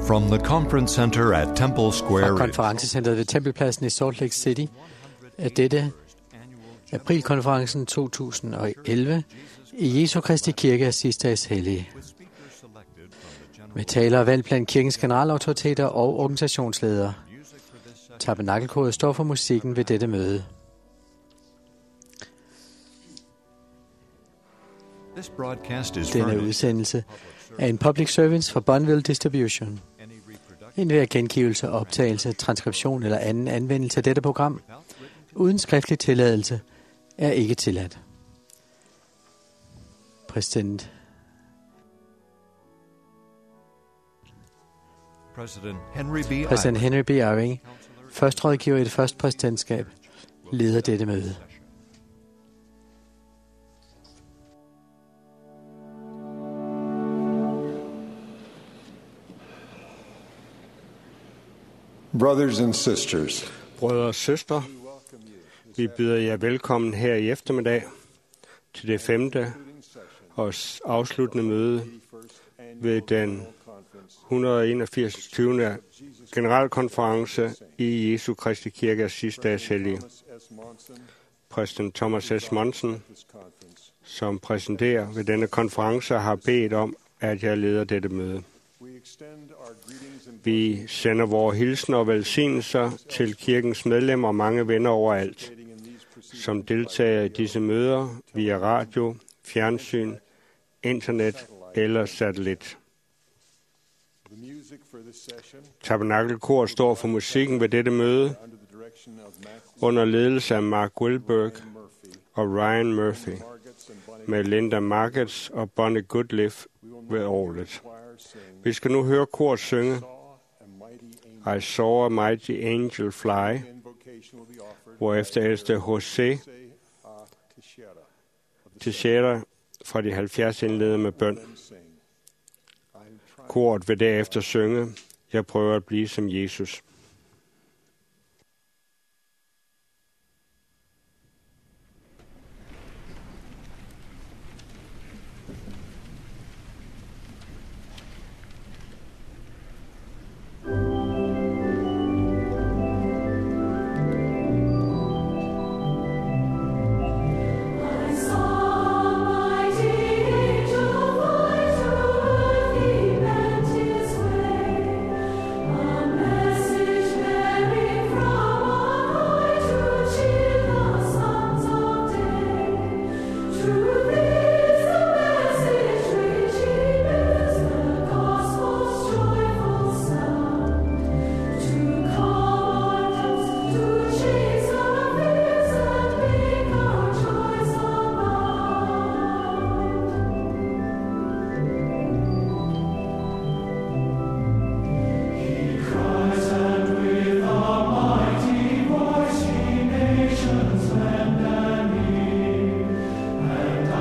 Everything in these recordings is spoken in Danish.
From the conference center at Temple Square Fra konferencecentret ved Tempelpladsen i Salt Lake City er dette aprilkonferencen 2011 i Jesu Kristi Kirke af sidste dags hellige. Med talere valgt blandt kirkens generalautoriteter og organisationsledere. Tabernakelkoret står for musikken ved dette møde. Denne udsendelse er en public service fra Bonneville Distribution. Enhver gengivelse, optagelse, transkription eller anden anvendelse af dette program uden skriftlig tilladelse er ikke tilladt. Præsident Henry B. Eyring, først rådgiver i det første præsidentskab, leder dette møde. Brothers and sisters, brødre og søstre, vi byder jer velkommen her i eftermiddag til det 5. og afsluttende møde ved den 181. 20. generalkonference i Jesu Kristi Kirke af sidste dags hellige. Præsident Thomas S. Monson, som præsenterer ved denne konference, har bedt om, at jeg leder dette møde. Vi sender vores hilsener og velsignelser til kirkens medlemmer og mange venner overalt, som deltager i disse møder via radio, fjernsyn, internet eller satellit. Tabernakelkor står for musikken ved dette møde under ledelse af Mark Wilberg og Ryan Murphy, med Linda Margetts og Bonnie Goodliff ved orglet. Vi skal nu høre kor synge I Saw a Mighty Angel Fly, hvorefter ældste Jose Teixeira fra de 70 indleder med bøn. Koret vil derefter synge Jeg prøver at blive som Jesus. And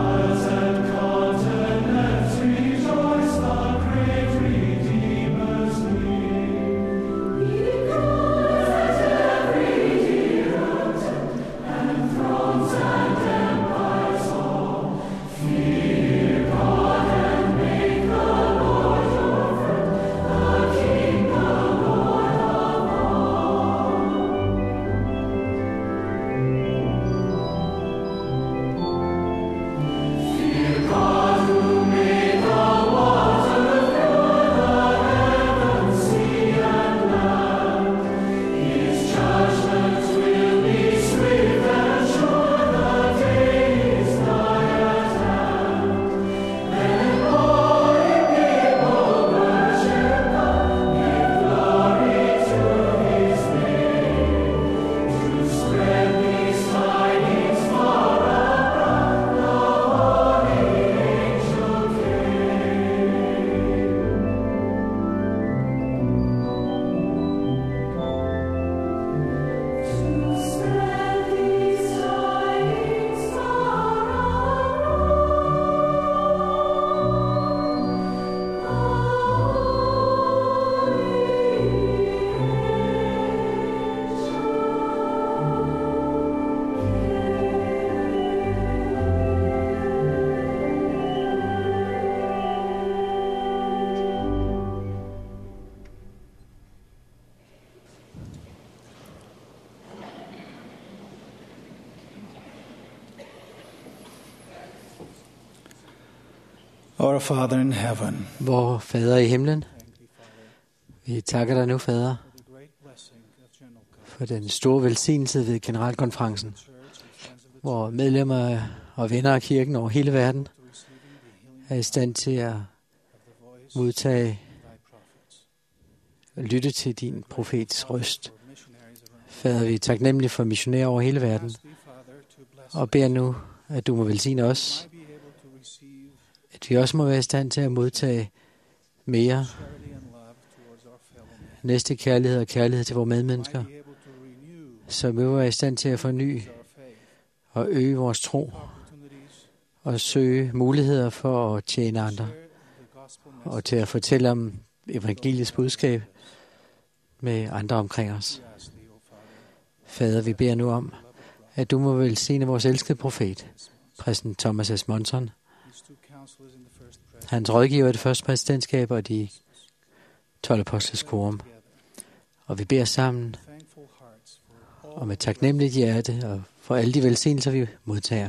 Our Father in heaven, Vor Fader i himlen, vi takker dig nu, Fader, for den store velsignelse ved generalkonferencen, hvor medlemmer og venner af kirken over hele verden er i stand til at modtage og lytte til din profets røst. Fader, vi er taknemmelige for missionærer over hele verden, og beder nu, at du må velsigne os, at vi også må være i stand til at modtage mere næste kærlighed og kærlighed til vores medmennesker, så vi må være i stand til at forny og øge vores tro og søge muligheder for at tjene andre og til at fortælle om evangeliets budskab med andre omkring os. Fader, vi beder nu om, at du må velsigne vores elskede profet, præsident Thomas S. Monson, hans rådgiver i det første præsidentskab og de 12 apostles quorum. Og vi beder sammen om et taknemmeligt hjerte og for alle de velsignelser, vi modtager.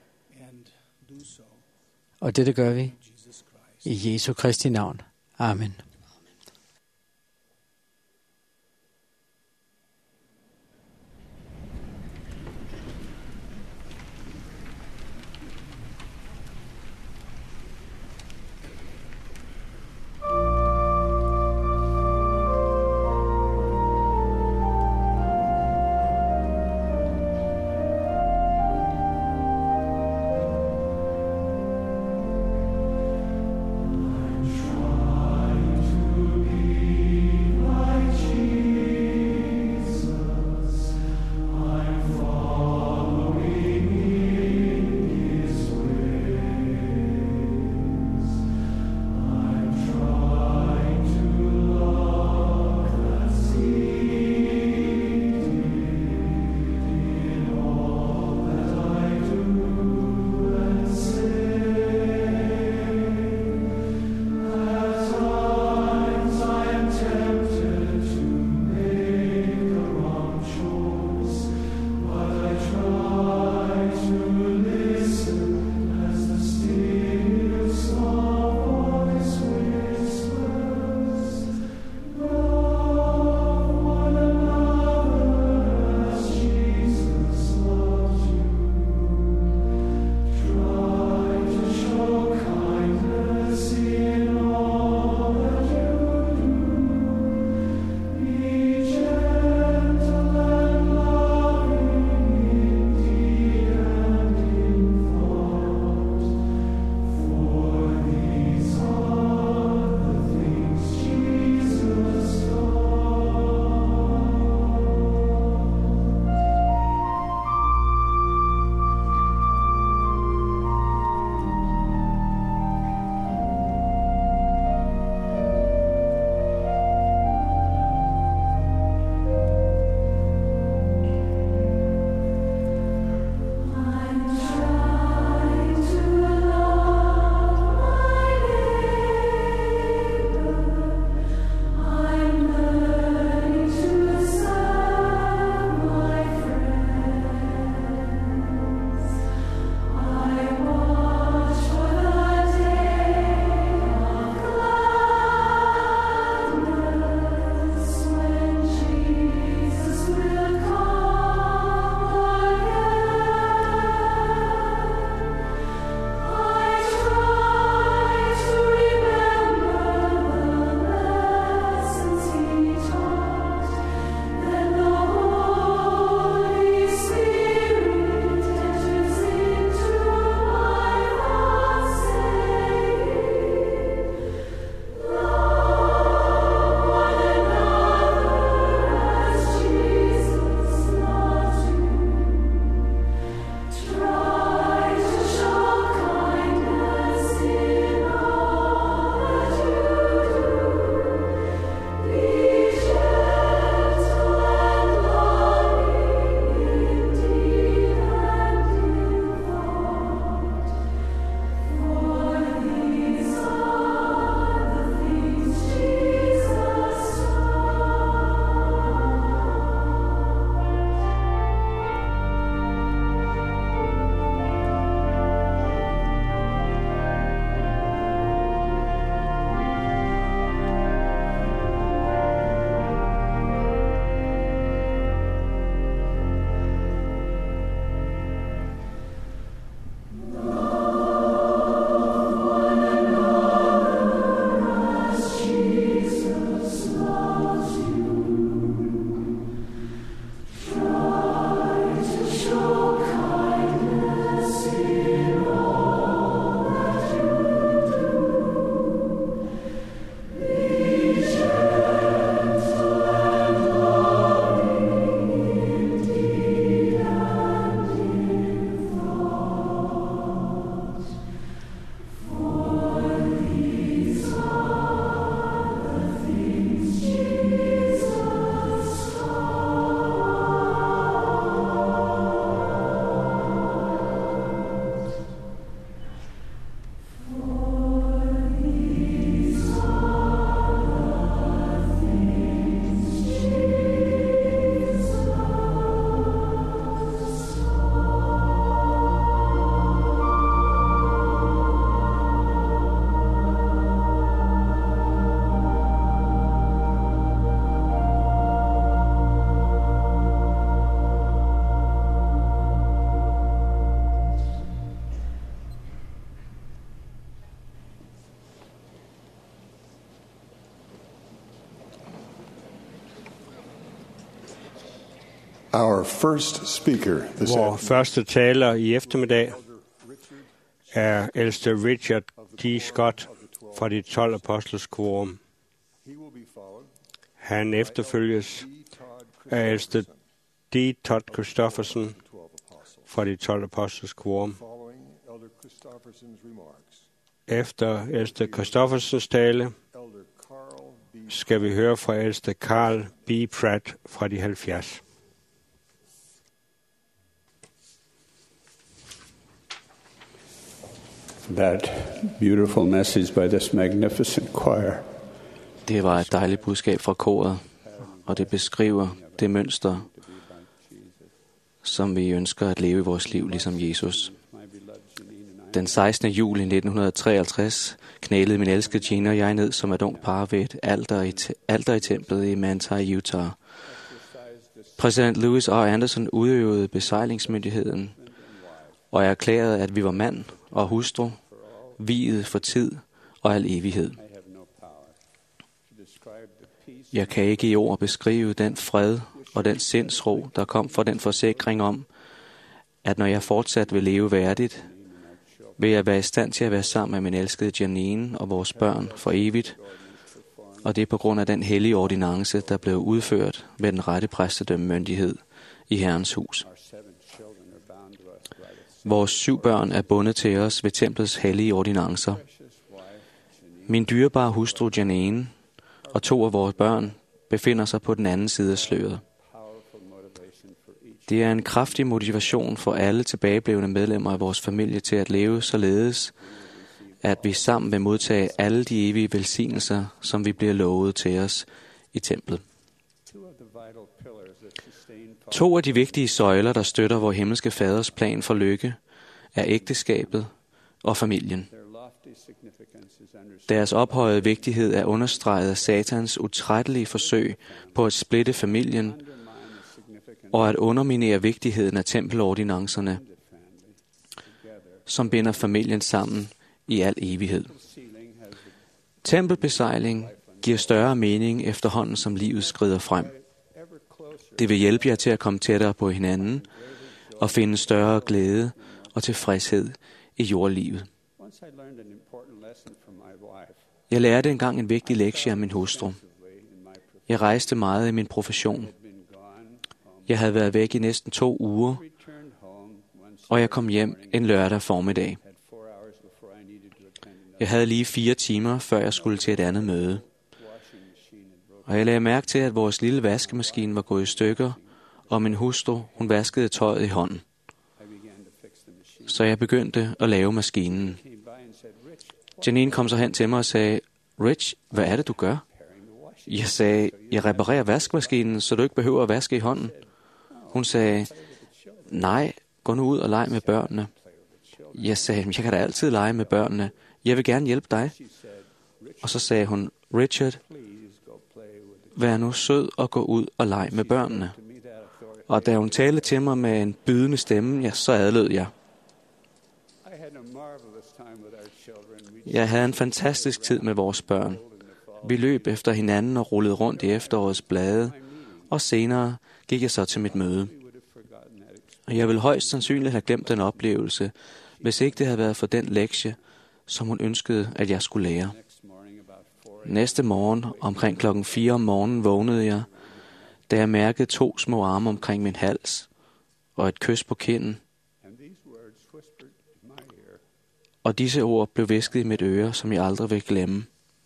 Og dette gør vi i Jesu Kristi navn. Amen. Our first speaker this Vor afternoon første taler i eftermiddag er ældste Richard G. Scott fra de 12 apostles quorum. Han efterfølges af ældste D. Todd Christofferson fra de 12 apostles quorum. Efter ældste Christoffersens tale skal vi høre fra ældste Carl B. Pratt fra de 70. That beautiful message by this magnificent choir. Det var et dejligt budskab fra koret, og det beskriver det mønster, som vi ønsker at leve i vores liv, ligesom Jesus. Den 16. juli 1953 knælede min elskede Gina og jeg ned som et ung par ved et alter i templet i Manti, Utah. Præsident Louis R. Anderson udøvede besejlingsmyndigheden, og erklærede, at vi var mand og hustru, viet for tid og al evighed. Jeg kan ikke i ord beskrive den fred og den sindsro, der kom fra den forsikring om, at når jeg fortsat vil leve værdigt, vil jeg være i stand til at være sammen med min elskede Janine og vores børn for evigt, og det er på grund af den hellige ordinance, der blev udført ved den rette præstedømmemyndighed i Herrens hus. Vores 7 børn er bundet til os ved templets hellige ordinancer. Min dyrebare hustru Janine og 2 af vores børn befinder sig på den anden side af sløret. Det er en kraftig motivation for alle tilbageblevne medlemmer af vores familie til at leve således, at vi sammen vil modtage alle de evige velsignelser, som vi bliver lovet til os i templet. 2 af de vigtige søjler, der støtter vor himmelske faders plan for lykke, er ægteskabet og familien. Deres ophøjede vigtighed er understreget af Satans utrættelige forsøg på at splitte familien og at underminere vigtigheden af tempelordinancerne, som binder familien sammen i al evighed. Tempelbesejling giver større mening efterhånden, som livet skrider frem. Det vil hjælpe jer til at komme tættere på hinanden og finde større glæde og tilfredshed i jordlivet. Jeg lærte engang en vigtig lektie af min hustru. Jeg rejste meget i min profession. Jeg havde været væk i næsten 2 uger, og jeg kom hjem en lørdag formiddag. Jeg havde lige 4 timer, før jeg skulle til et andet møde. Og jeg lagde mærke til, at vores lille vaskemaskine var gået i stykker, og min hustru, hun vaskede tøjet i hånden. Så jeg begyndte at lave maskinen. Janine kom så hen til mig og sagde, Rich, hvad er det, du gør? Jeg sagde, jeg reparerer vaskemaskinen, så du ikke behøver at vaske i hånden. Hun sagde, nej, gå nu ud og leg med børnene. Jeg sagde, jeg kan da altid lege med børnene. Jeg vil gerne hjælpe dig. Og så sagde hun, Richard, vær nu sød og gå ud og lege med børnene. Og da hun talte til mig med en bydende stemme, ja, så adlød jeg. Jeg havde en fantastisk tid med vores børn. Vi løb efter hinanden og rullede rundt i efterårets blade, og senere gik jeg så til mit møde. Og jeg ville højst sandsynligt have glemt den oplevelse, hvis ikke det havde været for den lektie, som hun ønskede, at jeg skulle lære. Næste morgen, omkring 4:00 om morgenen, vågnede jeg, da jeg mærkede 2 små arme omkring min hals og et kys på kinden. Og disse ord blev hvisket i mit øre, som jeg aldrig vil glemme.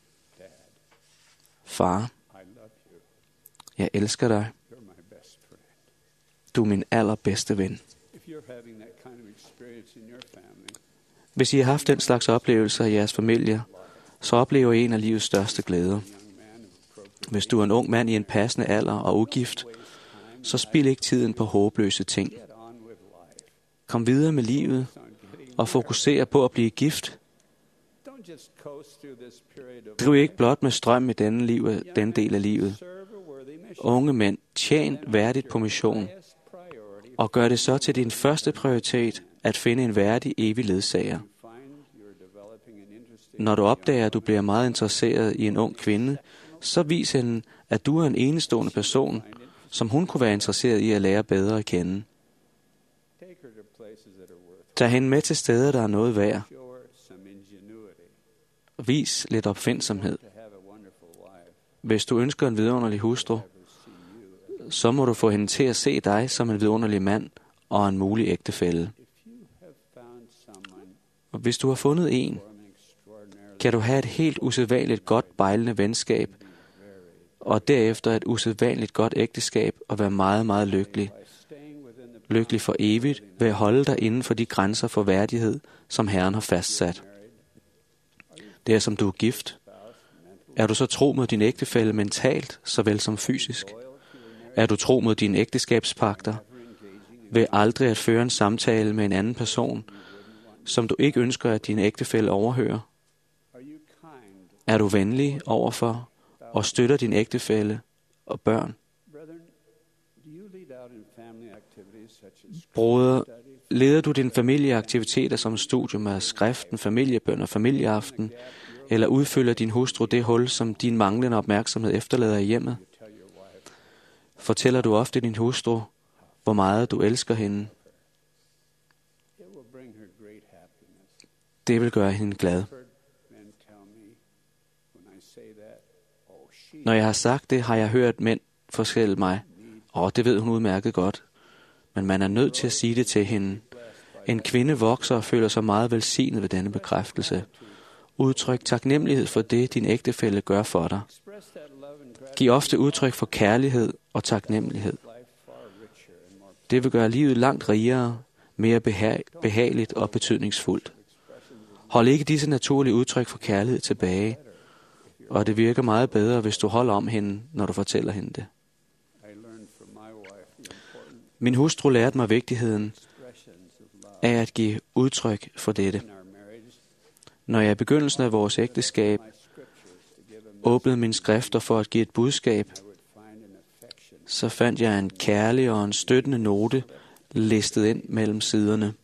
Far, jeg elsker dig. Du er min allerbedste ven. Hvis I har haft den slags oplevelser i jeres familie, så oplever I en af livets største glæder. Hvis du er en ung mand i en passende alder og ugift, så spil ikke tiden på håbløse ting. Kom videre med livet og fokuser på at blive gift. Driv ikke blot med strøm i den del af livet. Unge mænd, tjen værdigt på mission, og gør det så til din første prioritet at finde en værdig evig ledsager. Når du opdager, at du bliver meget interesseret i en ung kvinde, så vis hende, at du er en enestående person, som hun kunne være interesseret i at lære bedre at kende. Tag hende med til steder, der er noget værd. Vis lidt opfindsomhed. Hvis du ønsker en vidunderlig hustru, så må du få hende til at se dig som en vidunderlig mand og en mulig ægtefælle. Og hvis du har fundet en, kan du have et helt usædvanligt godt bejlende venskab, og derefter et usædvanligt godt ægteskab og være meget, meget lykkelig. Lykkelig for evigt ved at holde dig inden for de grænser for værdighed, som Herren har fastsat. Det er som du er gift. Er du så tro mod din ægtefælle mentalt, såvel som fysisk? Er du tro mod dine ægteskabspagter? Ved aldrig at føre en samtale med en anden person, som du ikke ønsker, at din ægtefælle overhører? Er du venlig overfor og støtter din ægtefælle og børn? Broder, leder du dine familieaktiviteter som studium af skriften, familiebøn og familieaften, eller udfylder din hustru det hul, som din manglende opmærksomhed efterlader i hjemmet? Fortæller du ofte din hustru, hvor meget du elsker hende? Det vil gøre hende glad. Når jeg har sagt det, har jeg hørt mænd forskælde mig, og det ved hun udmærket godt. Men man er nødt til at sige det til hende. En kvinde vokser og føler sig meget velsignet ved denne bekræftelse. Udtryk taknemmelighed for det, din ægtefælle gør for dig. Giv ofte udtryk for kærlighed og taknemmelighed. Det vil gøre livet langt rigere, mere behageligt og betydningsfuldt. Hold ikke disse naturlige udtryk for kærlighed tilbage, og det virker meget bedre, hvis du holder om hende, når du fortæller hende det. Min hustru lærte mig vigtigheden af at give udtryk for dette. Når jeg i begyndelsen af vores ægteskab åbnede mine skrifter for at give et budskab, så fandt jeg en kærlig og en støttende note listet ind mellem siderne.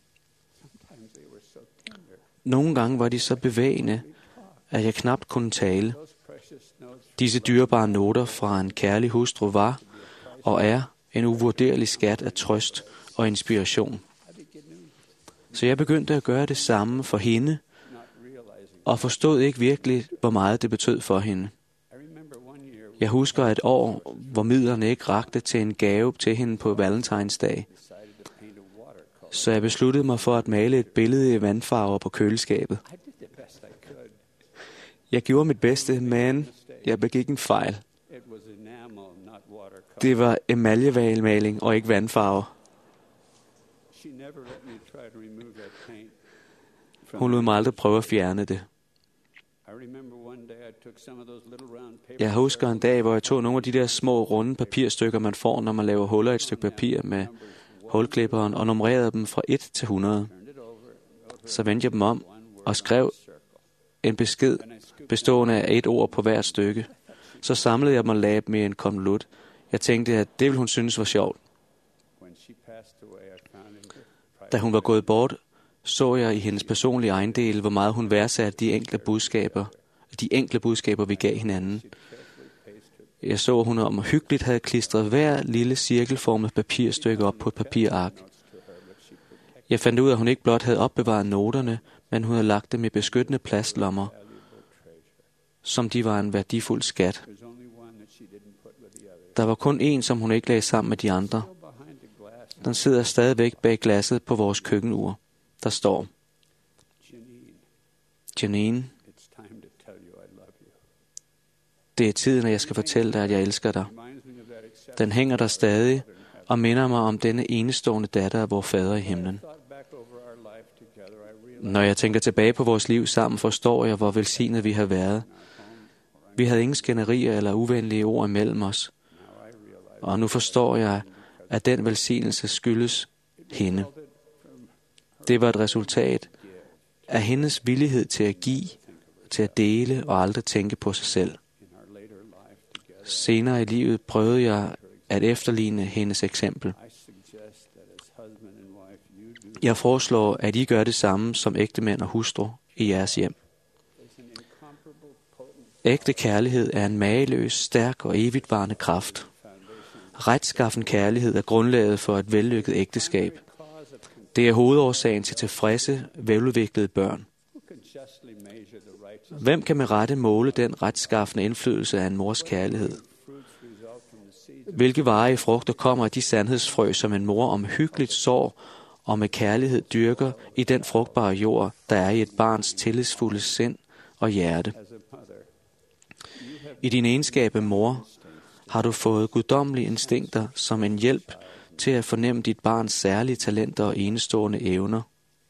Nogle gange var de så bevægende, at jeg knapt kunne tale. Disse dyrebare noter fra en kærlig hustru var og er en uvurderlig skat af trøst og inspiration. Så jeg begyndte at gøre det samme for hende, og forstod ikke virkelig, hvor meget det betød for hende. Jeg husker et år, hvor midlerne ikke rakte til en gave til hende på valentinsdag. Så jeg besluttede mig for at male et billede i vandfarver på køleskabet. Jeg gjorde mit bedste, men jeg begik en fejl. Det var emaljevalmaling og ikke vandfarver. Hun lod mig aldrig prøve at fjerne det. Jeg husker en dag, hvor jeg tog nogle af de der små, runde papirstykker, man får, når man laver huller i et stykke papir med hulklipperen, og numrerede dem fra 1 til 100. Så vendte jeg dem om og skrev en besked bestående af et ord på hvert stykke. Så samlede jeg dem og lagde dem i en konvolut. Jeg tænkte, at det ville hun synes var sjovt. Da hun var gået bort, så jeg i hendes personlige ejendel, hvor meget hun værdsatte de enkle budskaber, vi gav hinanden. Jeg så, at hun omhyggeligt havde klistret hver lille cirkelformet papirstykke op på et papirark. Jeg fandt ud af, at hun ikke blot havde opbevaret noterne, men hun havde lagt dem i beskyttende plastlommer, som de var en værdifuld skat. Der var kun én, som hun ikke lagde sammen med de andre. Den sidder stadigvæk bag glasset på vores køkkenur. Der står: Janine, det er tiden, at jeg skal fortælle dig, at jeg elsker dig. Den hænger der stadig og minder mig om denne enestående datter af vor Fader i himlen. Når jeg tænker tilbage på vores liv sammen, forstår jeg, hvor velsignet vi har været. Vi havde ingen skænderier eller uvenlige ord imellem os. Og nu forstår jeg, at den velsignelse skyldes hende. Det var et resultat af hendes villighed til at give, til at dele og aldrig tænke på sig selv. Senere i livet prøvede jeg at efterligne hendes eksempel. Jeg foreslår, at I gør det samme som ægtemænd og hustru i jeres hjem. Ægte kærlighed er en mageløs, stærk og evigtvarende kraft. Retskaffen kærlighed er grundlaget for et vellykket ægteskab. Det er hovedårsagen til tilfredse, veludviklede børn. Hvem kan med rette måle den retskaffende indflydelse af en mors kærlighed? Hvilke varige frugter kommer af de sandhedsfrø, som en mor omhyggeligt sår og med kærlighed dyrker i den frugtbare jord, der er i et barns tillidsfulde sind og hjerte? I din egenskab af mor har du fået guddommelige instinkter som en hjælp til at fornemme dit barns særlige talenter og enestående evner.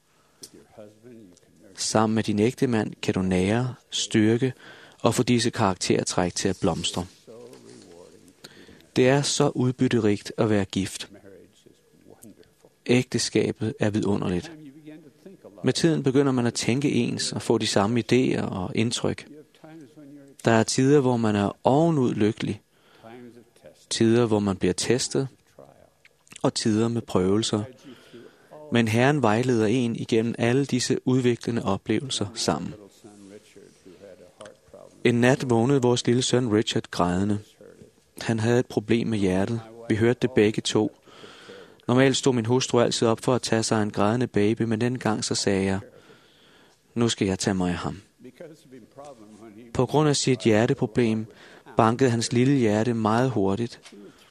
Sammen med din ægtemand kan du nære, styrke og få disse karaktertræk til at blomstre. Det er så udbytterigt at være gift. Ægteskabet er vidunderligt. Med tiden begynder man at tænke ens og få de samme idéer og indtryk. Der er tider, hvor man er ovenud lykkelig, tider, hvor man bliver testet, og tider med prøvelser. Men Herren vejleder en igennem alle disse udviklende oplevelser sammen. En nat vågnede vores lille søn Richard grædende. Han havde et problem med hjertet. Vi hørte det begge to. Normalt stod min hustru altid op for at tage sig af en grædende baby, men den gang så sagde jeg, nu skal jeg tage mig af ham. På grund af sit hjerteproblem bankede hans lille hjerte meget hurtigt.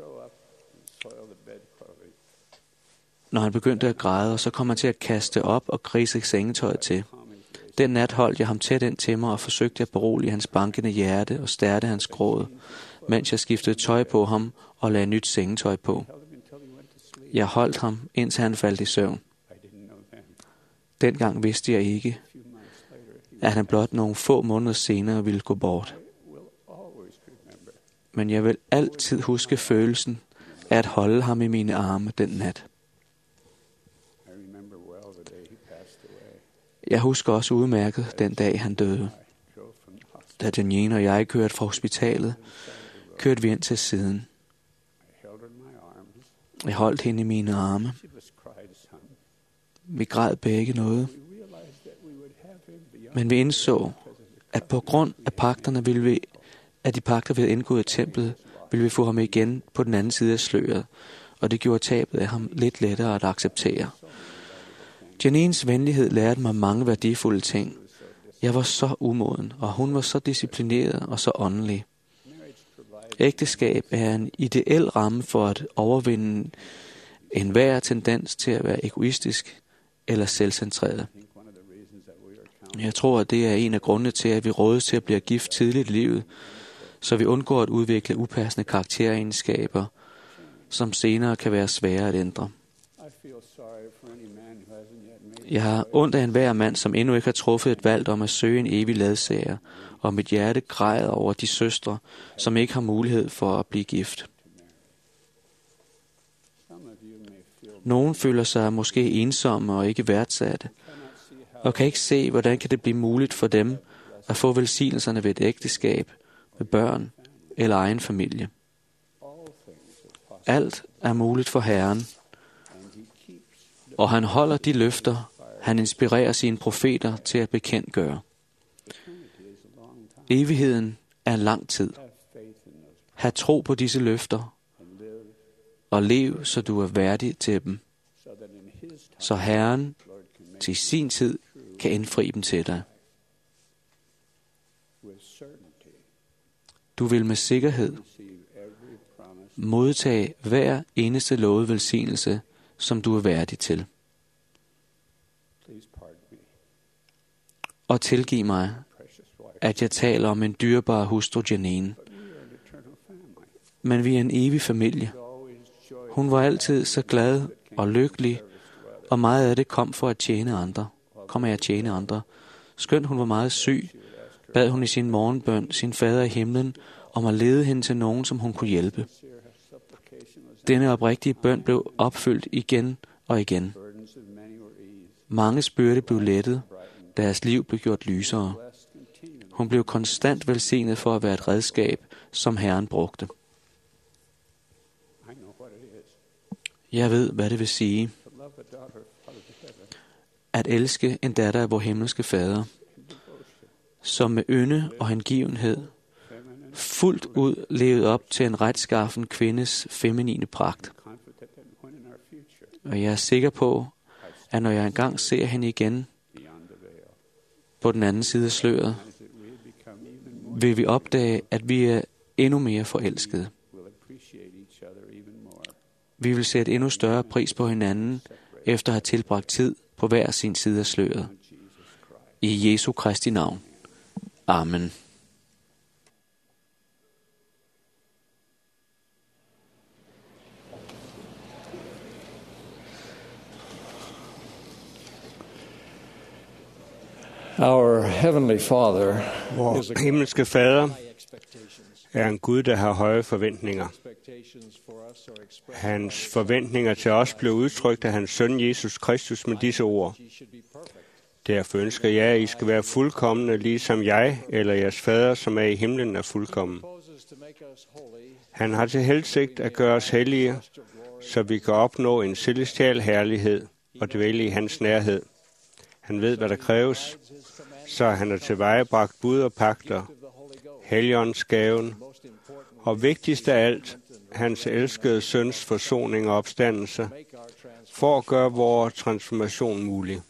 Når han begyndte at græde, så kom han til at kaste op og grise sengetøjet til. Den nat holdt jeg ham tæt ind til mig og forsøgte at berolige hans bankende hjerte og stærke hans gråd, mens jeg skiftede tøj på ham og lagde nyt sengetøj på. Jeg holdt ham, indtil han faldt i søvn. Dengang vidste jeg ikke, at han blot nogle få måneder senere ville gå bort. Men jeg vil altid huske følelsen af at holde ham i mine arme den nat. Jeg husker også udmærket den dag, han døde. Da Janine og jeg kørte fra hospitalet, kørte vi ind til siden. Jeg holdt hende i mine arme. Vi græd begge noget. Men vi indså, at på grund af pagterne af de pagter, vi havde indgået i templet, ville vi få ham igen på den anden side af sløret, og det gjorde tabet af ham lidt lettere at acceptere. Janines venlighed lærte mig mange værdifulde ting. Jeg var så umoden, og hun var så disciplineret og så åndelig. Ægteskab er en ideel ramme for at overvinde enhver tendens til at være egoistisk eller selvcentreret. Jeg tror, at det er en af grundene til, at vi rådes til at blive gift tidligt i livet, så vi undgår at udvikle upassende karakteregenskaber, som senere kan være svære at ændre. Jeg har ondt af enhver mand, som endnu ikke har truffet et valg om at søge en evig ledsager, og mit hjerte græder over de søstre, som ikke har mulighed for at blive gift. Nogen føler sig måske ensomme og ikke værdsatte, og kan ikke se, hvordan kan det blive muligt for dem at få velsignelserne ved et ægteskab, med børn eller egen familie. Alt er muligt for Herren, og han holder de løfter, han inspirerer sine profeter til at bekendtgøre. Evigheden er en lang tid. Ha' tro på disse løfter, og lev, så du er værdig til dem, så Herren til sin tid kan indfri dem til dig. Du vil med sikkerhed modtage hver eneste lovet velsignelse, som du er værdig til. Og tilgiv mig, at jeg taler om en dyrebar hustru Janine. Men vi er en evig familie. Hun var altid så glad og lykkelig, og meget af det kom for at tjene andre. Skønt hun var meget syg, bad hun i sin morgenbøn sin fader i himlen om at lede hende til nogen, som hun kunne hjælpe. Denne oprigtige bøn blev opfyldt igen og igen. Manges byrde blev lettet, deres liv blev gjort lysere. Hun blev konstant velsignet for at være et redskab, som Herren brugte. Jeg ved, hvad det vil sige at elske en datter af vor himmelske Fader, som med ynde og hengivenhed fuldt ud levet op til en retskaffen kvindes feminine pragt. Og jeg er sikker på, at når jeg engang ser hende igen på den anden side af sløret, vil vi opdage, at vi er endnu mere forelskede. Vi vil sætte endnu større pris på hinanden, efter at have tilbragt tid på hver sin side af sløret. I Jesu Kristi navn. Amen. Our Heavenly Father Vor himmelske Fader er en Gud, der har høje forventninger. Hans forventninger til os blev udtrykt af hans søn Jesus Kristus med disse ord. Derfor ønsker jeg, at I skal være fuldkomne, ligesom jeg eller jeres fader, som er i himlen, er fuldkommen. Han har til hensigt at gøre os hellige, så vi kan opnå en celestial herlighed og dvæle i hans nærhed. Han ved, hvad der kræves, så han har tilvejebragt bud og pagter, Helligåndsgaven, og vigtigst af alt, hans elskede søns forsoning og opstandelse, for at gøre vores transformation mulig.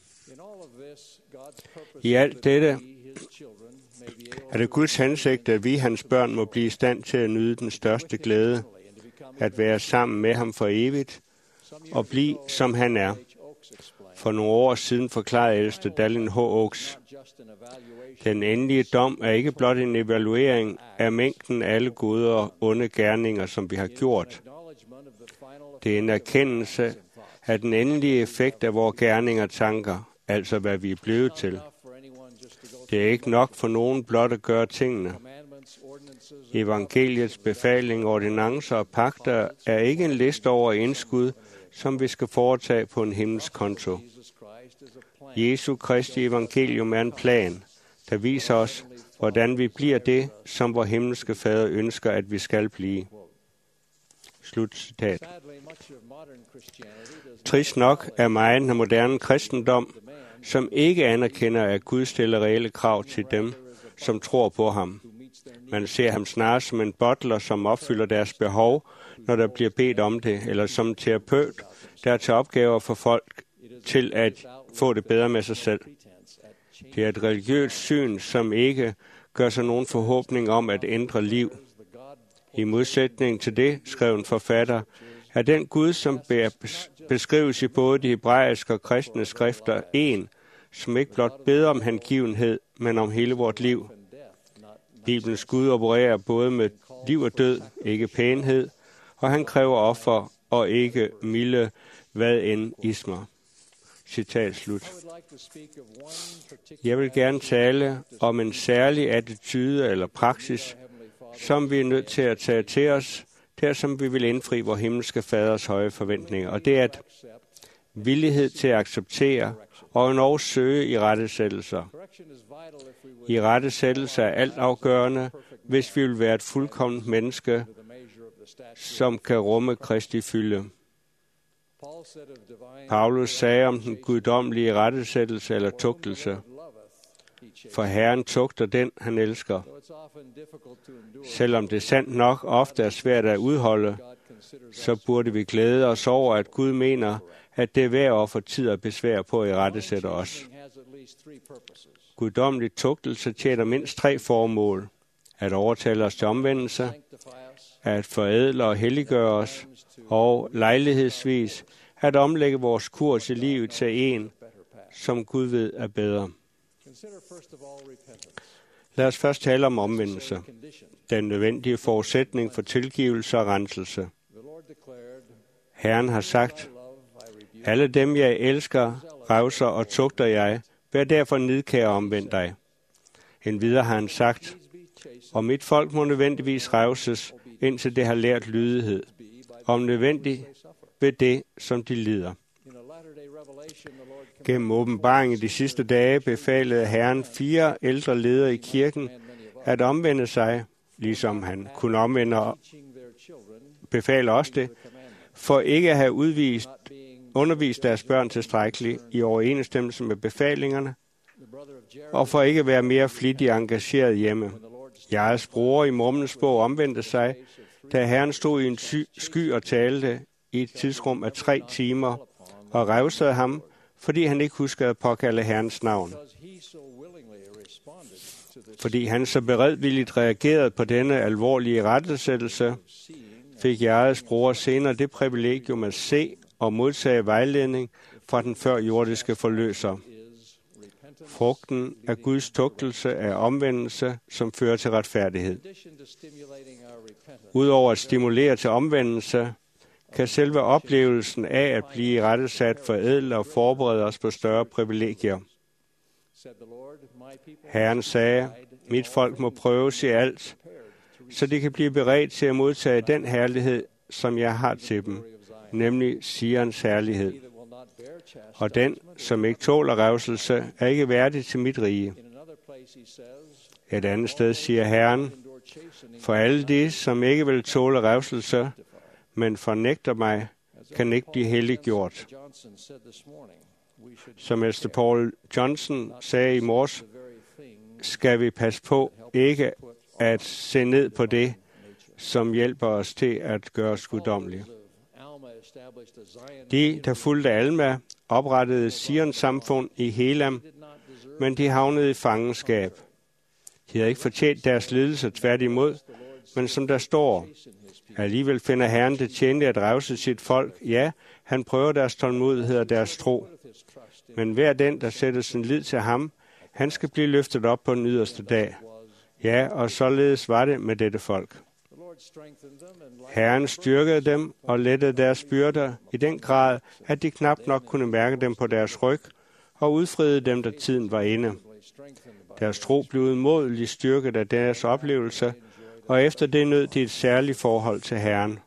I alt dette er det Guds hensigt, at vi, hans børn, må blive i stand til at nyde den største glæde, at være sammen med ham for evigt, og blive, som han er. For nogle år siden forklarede ældste Dallin H. Oaks, den endelige dom er ikke blot en evaluering af mængden af alle gode og onde gerninger, som vi har gjort. Det er en erkendelse af den endelige effekt af vores gerninger og tanker, altså hvad vi er blevet til. Det er ikke nok for nogen blot at gøre tingene. Evangeliets befaling, ordinancer og pagter er ikke en liste over indskud, som vi skal foretage på en himmelsk konto. Jesu Kristi evangelium er en plan, der viser os, hvordan vi bliver det, som vor himmelske Fader ønsker, at vi skal blive. Slut citat. Trist nok er meget af moderne kristendom, som ikke anerkender, at Gud stiller reelle krav til dem, som tror på ham. Man ser ham snarere som en butler, som opfylder deres behov, når der bliver bedt om det, eller som en terapeut, der er til opgaver for folk til at få det bedre med sig selv. Det er et religiøst syn, som ikke gør sig nogen forhåbning om at ændre liv. I modsætning til det, skrev en forfatter, er den Gud, som beskrives i både de hebraiske og kristne skrifter, en, som ikke blot beder om hengivenhed, men om hele vort liv. Bibelens Gud opererer både med liv og død, ikke pænhed, og han kræver offer og ikke milde, hvad end ismer. Citat slut. Jeg vil gerne tale om en særlig attitude eller praksis, som vi er nødt til at tage til os, der som vi vil indfri vor himmelske Faders høje forventninger. Og det er at villighed til at acceptere og endnu søge i rettesættelser. I rettesættelser er alt afgørende, hvis vi vil være et fuldkomment menneske, som kan rumme Kristi fylde. Paulus sagde om den guddommelige rettesættelse eller tugtelse, for Herren tugter den, han elsker. Selvom det sandt nok ofte er svært at udholde, så burde vi glæde os over, at Gud mener, at det er værd at få tid og besvær på at rettesætte os. Guddommelig tugtelse tjener mindst 3 formål. At overtale os til omvendelse, at forædle og helliggøre os, og lejlighedsvis at omlægge vores kurs i livet til en, som Gud ved er bedre. Lad os først tale om omvendelse, den nødvendige forudsætning for tilgivelse og renselse. Herren har sagt, alle dem, jeg elsker, revser og tugter jeg, vær derfor nidkær og omvend dig. Endvidere har han sagt, og mit folk må nødvendigvis revses, indtil det har lært lydighed, om nødvendigt ved det, som de lider. Gennem åbenbaringen i de sidste dage befalede Herren 4 ældre ledere i kirken at omvende sig, ligesom han kunne omvende og befale os det, for ikke at have undervist deres børn tilstrækkeligt i overensstemmelse med befalingerne, og for ikke at være mere flittigt engageret hjemme. Jeres bror i Mormens bog omvendte sig, da Herren stod i en sky og talte i et tidsrum af 3 timer, og revsede ham, fordi han ikke huskede at påkalde Herrens navn. Fordi han så beredvilligt reagerede på denne alvorlige rettesættelse, fik jeres bror senere det privilegium at se og modtage vejledning fra den førjordiske forløser. Frugten af Guds tugtelse er omvendelse, som fører til retfærdighed. Udover at stimulere til omvendelse, kan selve oplevelsen af at blive rettesat forædle og forberede os på større privilegier. Herren sagde, mit folk må prøves i alt, så de kan blive beredt til at modtage den herlighed, som jeg har til dem, nemlig Sions herlighed. Og den, som ikke tåler revselse, er ikke værdig til mit rige. Et andet sted siger Herren, for alle de, som ikke vil tåle revselse, men fornægter mig, kan ikke blive helliggjort. Som Elster Paul Johnson sagde i morges, skal vi passe på ikke at se ned på det, som hjælper os til at gøre os guddommelige. De, der fulgte Alma, oprettede Sions samfund i Helam, men de havnede i fangenskab. De havde ikke fortjent deres lidelse, tværtimod, men som der står, alligevel finder Herren det tjenligt at revse sit folk. Ja, han prøver deres tålmodighed og deres tro. Men hver den, der sætter sin lid til ham, han skal blive løftet op på den yderste dag. Ja, og således var det med dette folk. Herren styrkede dem og lettede deres byrder i den grad, at de knap nok kunne mærke dem på deres ryg, og udfriede dem, da tiden var inde. Deres tro blev udmådeligt styrket af deres oplevelse, og efter det nød de et særligt forhold til Herren.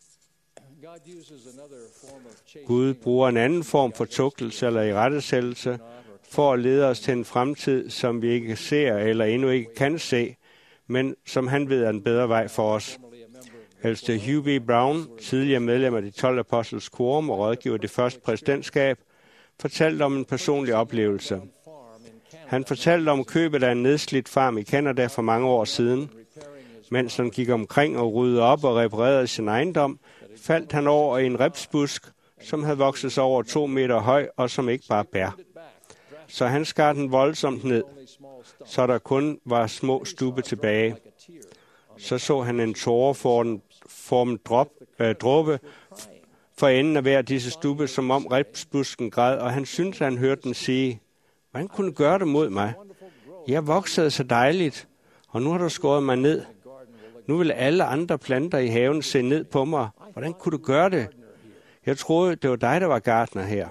Gud bruger en anden form for tugtelse eller irettesættelse for at lede os til en fremtid, som vi ikke ser eller endnu ikke kan se, men som han ved er en bedre vej for os. Elster Hugh B. Brown, tidligere medlem af de 12 apostles quorum og rådgiver i det første præsidentskab, fortalte om en personlig oplevelse. Han fortalte om købet af en nedslidt farm i Canada for mange år siden. Mens han gik omkring og ryddede op og reparerede sin ejendom, faldt han over en ribsbusk, som havde vokset sig over 2 meter høj og som ikke bare bær. Så han skar den voldsomt ned, så der kun var små stubbe tilbage. Så han en tåreformet dråbe for enden af hver disse stubbe, som om ribsbusken græd, og han syntes, at han hørte den sige, hvordan kunne du gøre det mod mig? Jeg voksede så dejligt, og nu har du skåret mig ned. Nu vil alle andre planter i haven se ned på mig. Hvordan kunne du gøre det? Jeg troede, det var dig, der var gartner her.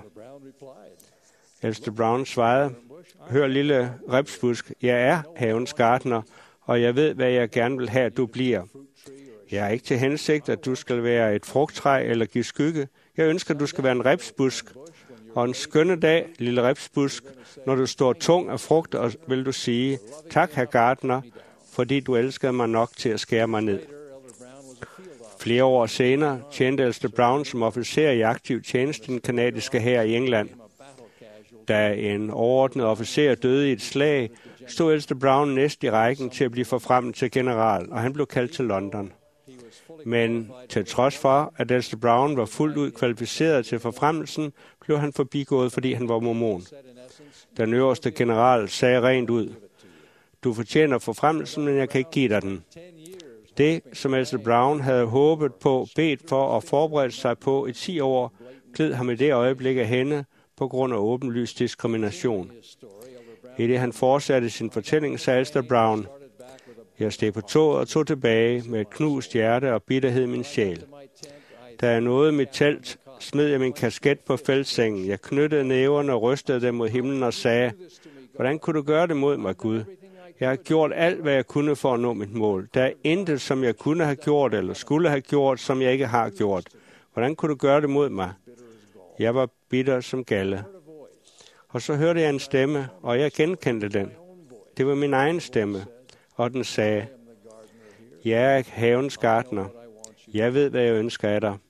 Elster Brown svarede, hør lille ribsbusk, jeg er havens gartner, og jeg ved, hvad jeg gerne vil have, du bliver. Jeg er ikke til hensigt, at du skal være et frugttræ eller give skygge. Jeg ønsker, at du skal være en ribsbusk. Og en skønne dag, lille ribsbusk, når du står tung af frugt, og vil du sige, tak, herr gartner, fordi du elskede mig nok til at skære mig ned. Flere år senere tjente Elster Brown som officer i aktiv tjeneste i den kanadiske hær i England. Da en overordnet officer døde i et slag, stod Elster Brown næst i rækken til at blive forfremmet til general, og han blev kaldt til London. Men til trods for, at Elster Brown var fuldt ud kvalificeret til forfremmelsen, blev han forbigået, fordi han var mormon. Den øverste general sagde rent ud, du fortjener forfremmelsen, men jeg kan ikke give dig den. Det, som Elster Brown havde håbet på, bedt for og forberedt sig på i 10 år, gled ham i det øjeblik af hænde på grund af åbenlys diskrimination. I det han fortsatte sin fortælling, sagde Elster Brown, jeg steg på toget og tog tilbage med et knust hjerte og bitterhed i min sjæl. Da jeg nåede mit telt, smed jeg min kasket på feltsengen. Jeg knyttede næverne og rystede dem mod himlen og sagde, hvordan kunne du gøre det mod mig, Gud? Jeg har gjort alt, hvad jeg kunne for at nå mit mål. Der er intet, som jeg kunne have gjort eller skulle have gjort, som jeg ikke har gjort. Hvordan kunne du gøre det mod mig? Jeg var bitter som galde. Og så hørte jeg en stemme, og jeg genkendte den. Det var min egen stemme, og den sagde, jeg er havens gartner. Jeg ved, hvad jeg ønsker af dig.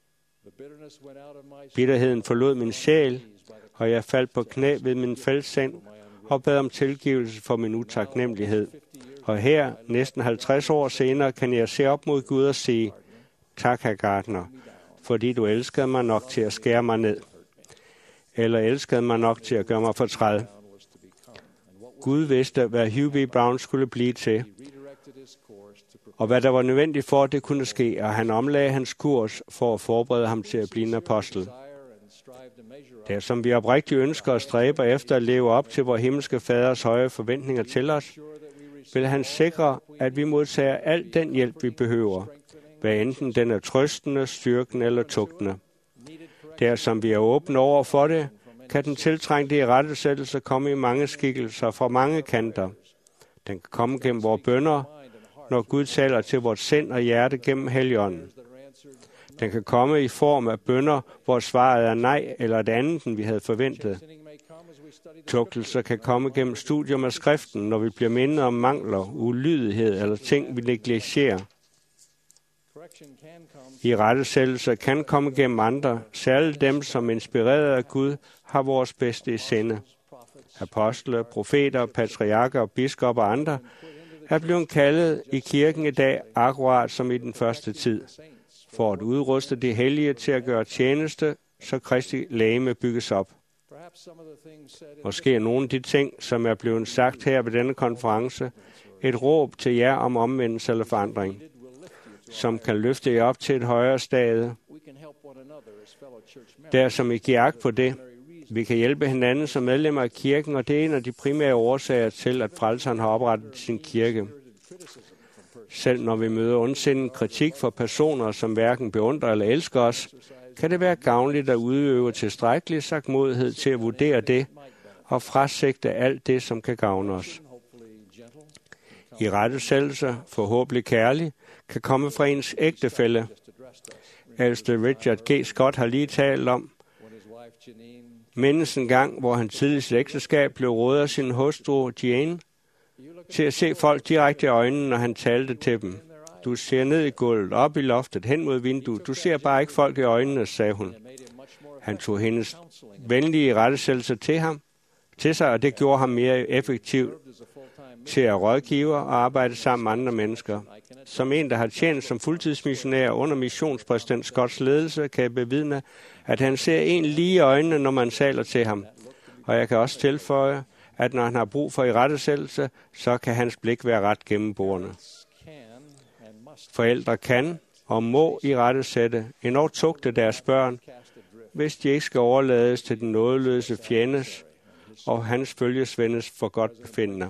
Bitterheden forlod min sjæl, og jeg faldt på knæ ved min feltseng og bad om tilgivelse for min utaknemmelighed. Og her, næsten 50 år senere, kan jeg se op mod Gud og sige, tak, hr. Gardner, fordi du elskede mig nok til at skære mig ned. Eller elskede mig nok til at gøre mig fortræd. Gud vidste, hvad Hugh B. Brown skulle blive til, og hvad der var nødvendigt for, at det kunne ske, og han omlagde hans kurs for at forberede ham til at blive en apostel. Der som vi oprigtigt ønsker og stræber efter at leve op til vor himmelske faders høje forventninger til os, vil han sikre, at vi modtager al den hjælp, vi behøver, hvad enten den er trøstende, styrkende eller tugtende. Der som vi er åbne over for det, kan den tiltrængte irettesættelse komme i mange skikkelser fra mange kanter. Den kan komme gennem vores bønner, når Gud taler til vores sind og hjerte gennem Helligånden. Den kan komme i form af bønner, hvor svaret er nej eller et andet, end vi havde forventet. Tugtelser kan komme gennem studium af skriften, når vi bliver mindet om mangler, ulydighed eller ting, vi negligerer. Irettesættelser kan komme gennem andre, særligt dem, som inspireret af Gud, har vores bedste i sinde. Apostle, profeter, patriarker og biskopper og andre er blevet kaldet i kirken i dag, akkurat som i den første tid, for at udruste de hellige til at gøre tjeneste, så Kristi legeme bygges op. Måske er nogle af de ting, som er blevet sagt her ved denne konference, et råb til jer om omvendelse eller forandring, som kan løfte jer op til et højere stade. Der som I giver agt på det, vi kan hjælpe hinanden som medlemmer af kirken, og det er en af de primære årsager til, at Frelseren har oprettet sin kirke. Selv når vi møder ondsinden kritik fra personer, som hverken beundrer eller elsker os, kan det være gavnligt at udøve tilstrækkelig sagtmodighed til at vurdere det og frasigte alt det, som kan gavne os. Irettesættelse, forhåbentlig kærlig, kan komme fra ens ægtefælle. Ældste Richard G. Scott har lige talt om, mindes en gang, hvor han tidligt i sit ægteskab blev rådet af sin hustru Jane til at se folk direkte i øjnene, når han talte til dem. Du ser ned i gulvet, op i loftet, hen mod vinduet. Du ser bare ikke folk i øjnene, sagde hun. Han tog hendes venlige irettesættelse til sig, og det gjorde ham mere effektiv til at rådgive og arbejde sammen med andre mennesker. Som en, der har tjent som fuldtidsmissionær under missionspræsident Scotts ledelse, kan jeg bevidne, at han ser en lige i øjnene, når man taler til ham. Og jeg kan også tilføje, at når han har brug for irettesættelse, så kan hans blik være ret gennemborende. Forældre kan og må irettesætte, endog tugte deres børn, hvis de ikke skal overlades til den nådeløse fjendes og hans følgesvendes for godt befindende.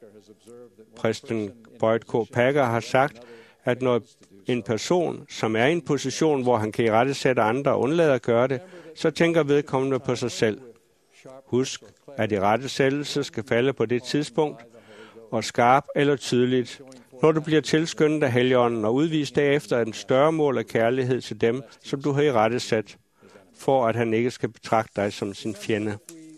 Præsten Boyd K. Packer har sagt, at når en person, som er i en position, hvor han kan irettesætte andre og undlade at gøre det, så tænker vedkommende på sig selv. Husk, at irettesættelse skal falde på det tidspunkt, og skarp eller tydeligt, når du bliver tilskyndet af Helligånden og udvist derefter et større mål af kærlighed til dem, som du har irettesat, for at han ikke skal betragte dig som sin fjende.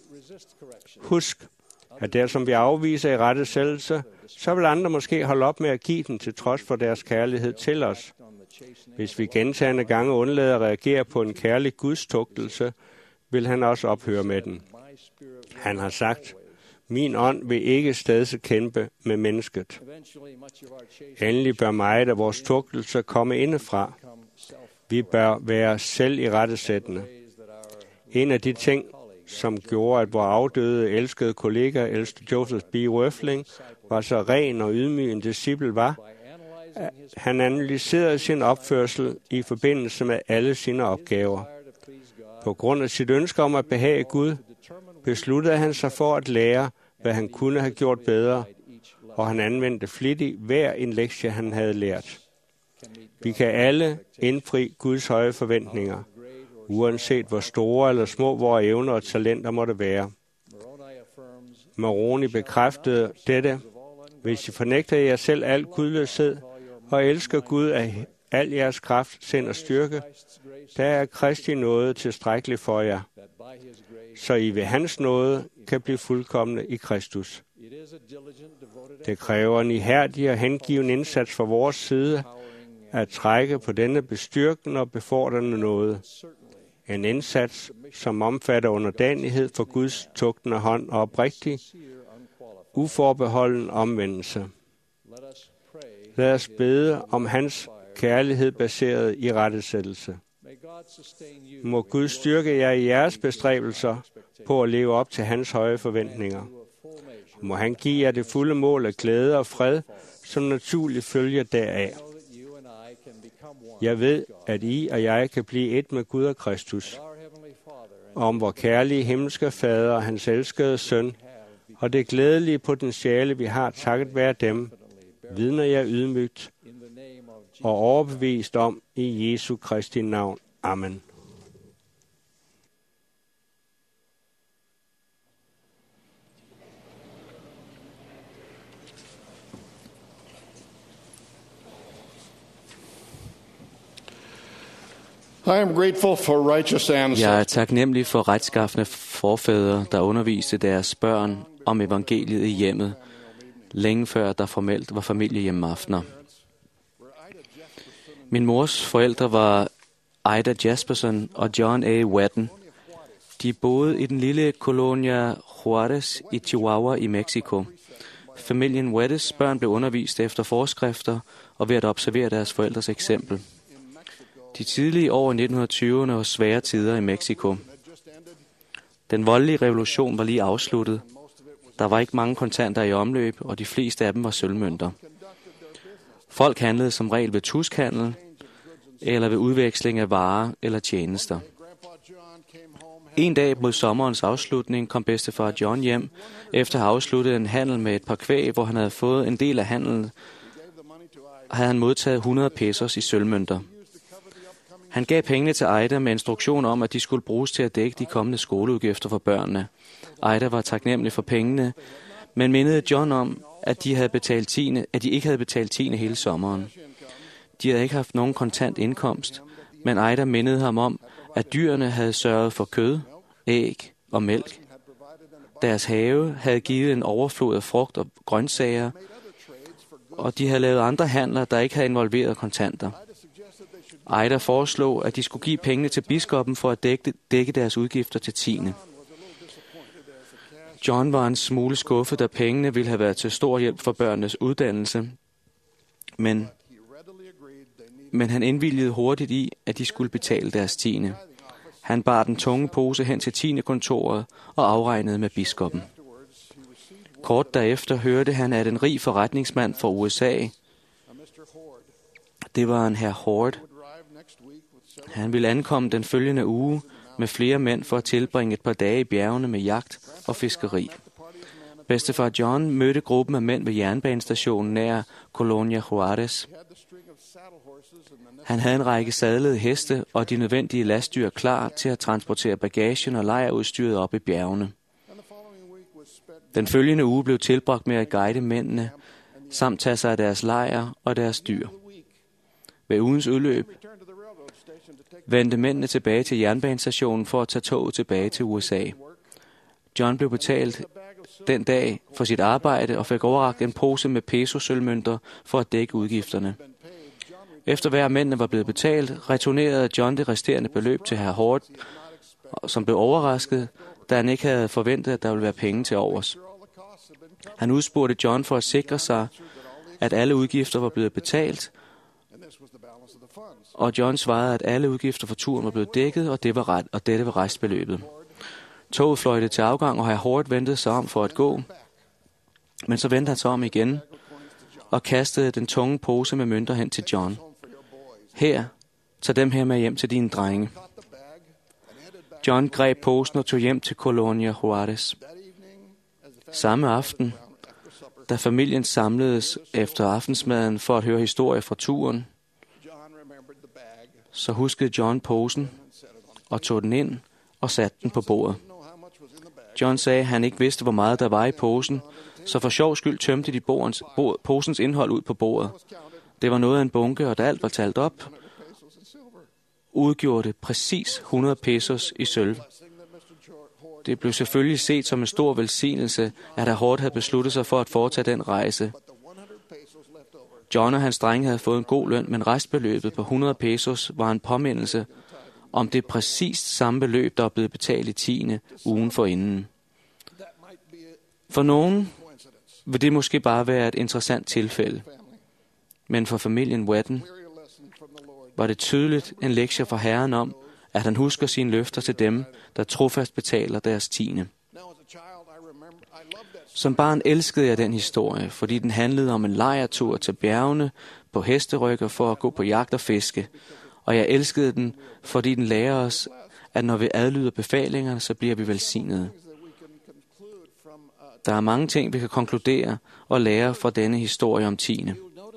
Husk, at der som vi afviser irettesættelse, så vil andre måske holde op med at give den til trods for deres kærlighed til os. Hvis vi gentagne gange undlader at reagere på en kærlig gudstugtelse, vil han også ophøre med den. Han har sagt, min ånd vil ikke stadig kæmpe med mennesket. Endelig bør meget af vores tugtelse komme indefra. Vi bør være selv irettesættende. En af de ting, som gjorde, at vores afdøde, elskede kollega, ældste Joseph B. Wöffling, var så ren og ydmyg en disciple var, at han analyserede sin opførsel i forbindelse med alle sine opgaver. På grund af sit ønske om at behage Gud, besluttede han sig for at lære, hvad han kunne have gjort bedre, og han anvendte flittigt hver en lektie, han havde lært. Vi kan alle indfri Guds høje forventninger, uanset hvor store eller små vores evner og talenter måtte være. Moroni bekræftede dette. Hvis I fornægter jer selv al gudløshed og elsker Gud af al jeres kraft, sind og styrke, der er Kristi nåde tilstrækkelig for jer, så I ved hans nåde kan blive fuldkomne i Kristus. Det kræver en ihærdig og hengiven indsats fra vores side at trække på denne bestyrkende og befordrende nåde. En indsats, som omfatter underdanighed for Guds tugtende hånd og oprigtig, uforbeholden omvendelse. Lad os bede om hans kærlighed baseret i rettesættelse. Må Gud styrke jer i jeres bestræbelser på at leve op til hans høje forventninger. Må han give jer det fulde mål af glæde og fred, som naturligt følger deraf. Jeg ved, at I og jeg kan blive et med Gud og Kristus, og om vor kærlige himmelske Fader og hans elskede søn, og det glædelige potentiale, vi har takket være dem, vidner jeg ydmygt og overbevist om i Jesu Kristi navn. Amen. I am grateful for righteous Jeg er ancestors taknemmelig for retskaffende forfædre, der underviste deres børn om evangeliet i hjemmet, længe før der formelt var familiehjemmeaftener. Min mors forældre var Ida Jasperson og John A. Wetton. De boede i den lille Colonia Juarez i Chihuahua i Mexico. Familien Wettes børn blev undervist efter forskrifter og ved at observere deres forældres eksempel. De tidlige år i 1920'erne var svære tider i Mexico. Den voldelige revolution var lige afsluttet. Der var ikke mange kontanter i omløb, og de fleste af dem var sølvmønter. Folk handlede som regel ved tuskhandel, eller ved udveksling af varer eller tjenester. En dag mod sommerens afslutning kom bedstefar John hjem, efter at have afsluttet en handel med et par kvæg, hvor han havde fået en del af handelen, havde han modtaget 100 pesos i sølvmønter. Han gav pengene til Ida med instruktion om, at de skulle bruges til at dække de kommende skoleudgifter for børnene. Ida var taknemmelig for pengene, men mindede John om, at de ikke havde betalt tiende hele sommeren. De havde ikke haft nogen kontant indkomst, men Ida mindede ham om, at dyrene havde sørget for kød, æg og mælk. Deres have havde givet en overflod af frugt og grøntsager, og de havde lavet andre handler, der ikke havde involveret kontanter. Ida foreslog, at de skulle give pengene til biskoppen for at dække deres udgifter til tiende. John var en smule skuffet, da pengene ville have været til stor hjælp for børnenes uddannelse, men han indvilligede hurtigt i, at de skulle betale deres tiende. Han bar den tunge pose hen til tiendekontoret og afregnede med biskoppen. Kort derefter hørte han, at en rig forretningsmand fra USA, det var en hr. Hord, han ville ankomme den følgende uge med flere mænd for at tilbringe et par dage i bjergene med jagt og fiskeri. Bedstefar John mødte gruppen af mænd ved jernbanestationen nær Colonia Juarez. Han havde en række sadlede heste og de nødvendige lastdyr klar til at transportere bagagen og lejrudstyret op i bjergene. Den følgende uge blev tilbragt med at guide mændene, samt tage sig af deres lejr og deres dyr. Ved ugens udløb vendte mændene tilbage til jernbanestationen for at tage toget tilbage til USA. John blev betalt den dag for sit arbejde og fik overrakt en pose med peso-sølvmønter for at dække udgifterne. Efter hver mændene var blevet betalt, returnerede John det resterende beløb til hr. Hord, som blev overrasket, da han ikke havde forventet, at der ville være penge til overs. Han udspurgte John for at sikre sig, at alle udgifter var blevet betalt, og John svarede, at alle udgifter for turen var blevet dækket, og dette var restbeløbet. Toget fløjtede til afgang, og hr. Hord vendte sig om for at gå, men så vendte han sig om igen og kastede den tunge pose med mønter hen til John. Her, tag dem her med hjem til dine drenge. John greb posen og tog hjem til Colonia Juarez. Samme aften, da familien samledes efter aftensmaden for at høre historier fra turen, så huskede John posen og tog den ind og satte den på bordet. John sagde, at han ikke vidste, hvor meget der var i posen, så for sjov skyld tømte de posens indhold ud på bordet. Det var noget af en bunke, og da alt var talt op, udgjorde det præcis 100 pesos i sølv. Det blev selvfølgelig set som en stor velsignelse, at hr. Hord havde besluttet sig for at foretage den rejse. John og hans drenge havde fået en god løn, men restbeløbet på 100 pesos var en påmindelse om det præcis samme beløb, der var blevet betalt i tiende ugen forinden. For nogen vil det måske bare være et interessant tilfælde. Men for familien Wedden var det tydeligt en lektie fra Herren om, at han husker sine løfter til dem, der trofast betaler deres tiende. Som barn elskede jeg den historie, fordi den handlede om en lejrtur til bjergene på hesterykker for at gå på jagt og fiske. Og jeg elskede den, fordi den lærer os, at når vi adlyder befalingerne, så bliver vi velsignede. Der er mange ting, vi kan konkludere og lære fra denne historie om tiende.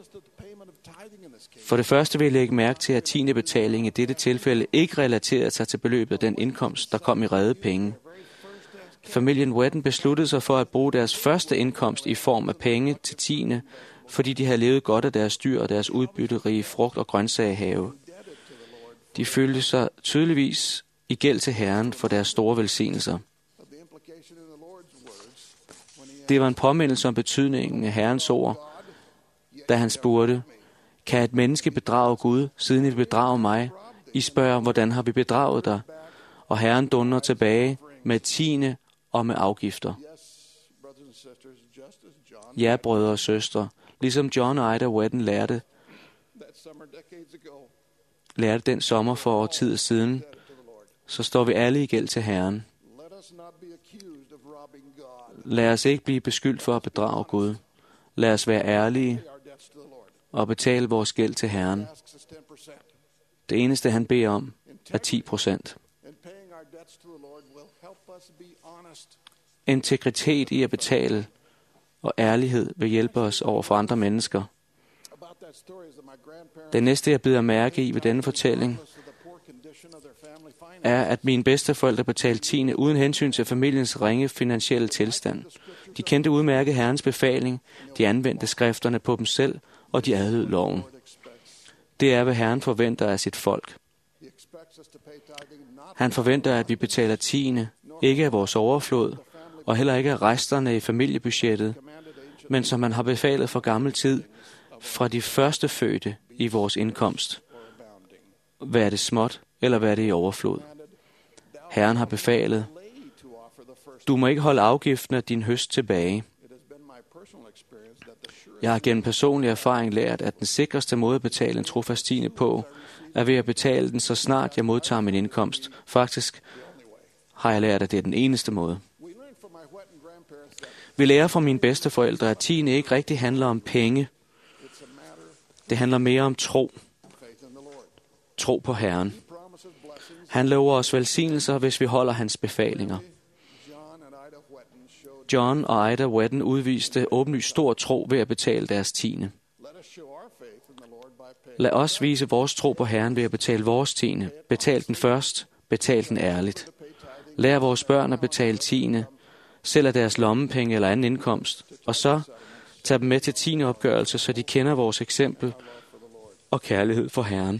For det første vil jeg lægge mærke til, at tiende betaling i dette tilfælde ikke relaterede sig til beløbet af den indkomst, der kom i rede penge. Familien Wedden besluttede sig for at bruge deres første indkomst i form af penge til tiende, fordi de havde levet godt af deres dyr og deres udbytterige frugt- og grøntsagehave. De følte sig tydeligvis i gæld til Herren for deres store velsignelser. Det var en påmindelse om betydningen af Herrens ord, da han spurgte, kan et menneske bedrage Gud, siden I bedrager mig? I spørger, hvordan har vi bedraget dig? Og Herren dundrer tilbage med tiende og med afgifter. Ja, brødre og søstre, ligesom John og Ida Wedden lærte den sommer for årtier siden, så står vi alle i gæld til Herren. Lad os ikke blive beskyldt for at bedrage Gud. Lad os være ærlige og betale vores gæld til Herren. Det eneste, han beder om, er 10%. Integritet i at betale og ærlighed vil hjælpe os over for andre mennesker. Det næste, jeg bider mærke i ved denne fortælling, er, at mine bedsteforældre betalte tiende uden hensyn til familiens ringe finansielle tilstand. De kendte udmærket Herrens befaling, de anvendte skrifterne på dem selv, og de adlød loven. Det er, hvad Herren forventer af sit folk. Han forventer, at vi betaler tiende, ikke af vores overflod, og heller ikke af resterne i familiebudgettet, men som han har befalet for gammel tid, fra de første fødte i vores indkomst. Hvad er det småt, eller hvad er det i overflod? Herren har befalet, du må ikke holde afgiften af din høst tilbage. Jeg har gennem personlig erfaring lært, at den sikreste måde at betale en trofast tiende på, er ved at betale den, så snart jeg modtager min indkomst. Faktisk har jeg lært, at det er den eneste måde. Vi lærer fra mine bedsteforældre, at tiende ikke rigtig handler om penge. Det handler mere om tro. Tro på Herren. Han lover os velsignelser, hvis vi holder hans befalinger. John og Ida Wedden udviste åbenlyst stor tro ved at betale deres tiende. Lad os vise vores tro på Herren ved at betale vores tiende. Betal den først, betal den ærligt. Lær vores børn at betale tiende, selv af deres lommepenge eller anden indkomst, og så tag dem med til tiende opgørelse, så de kender vores eksempel og kærlighed for Herren.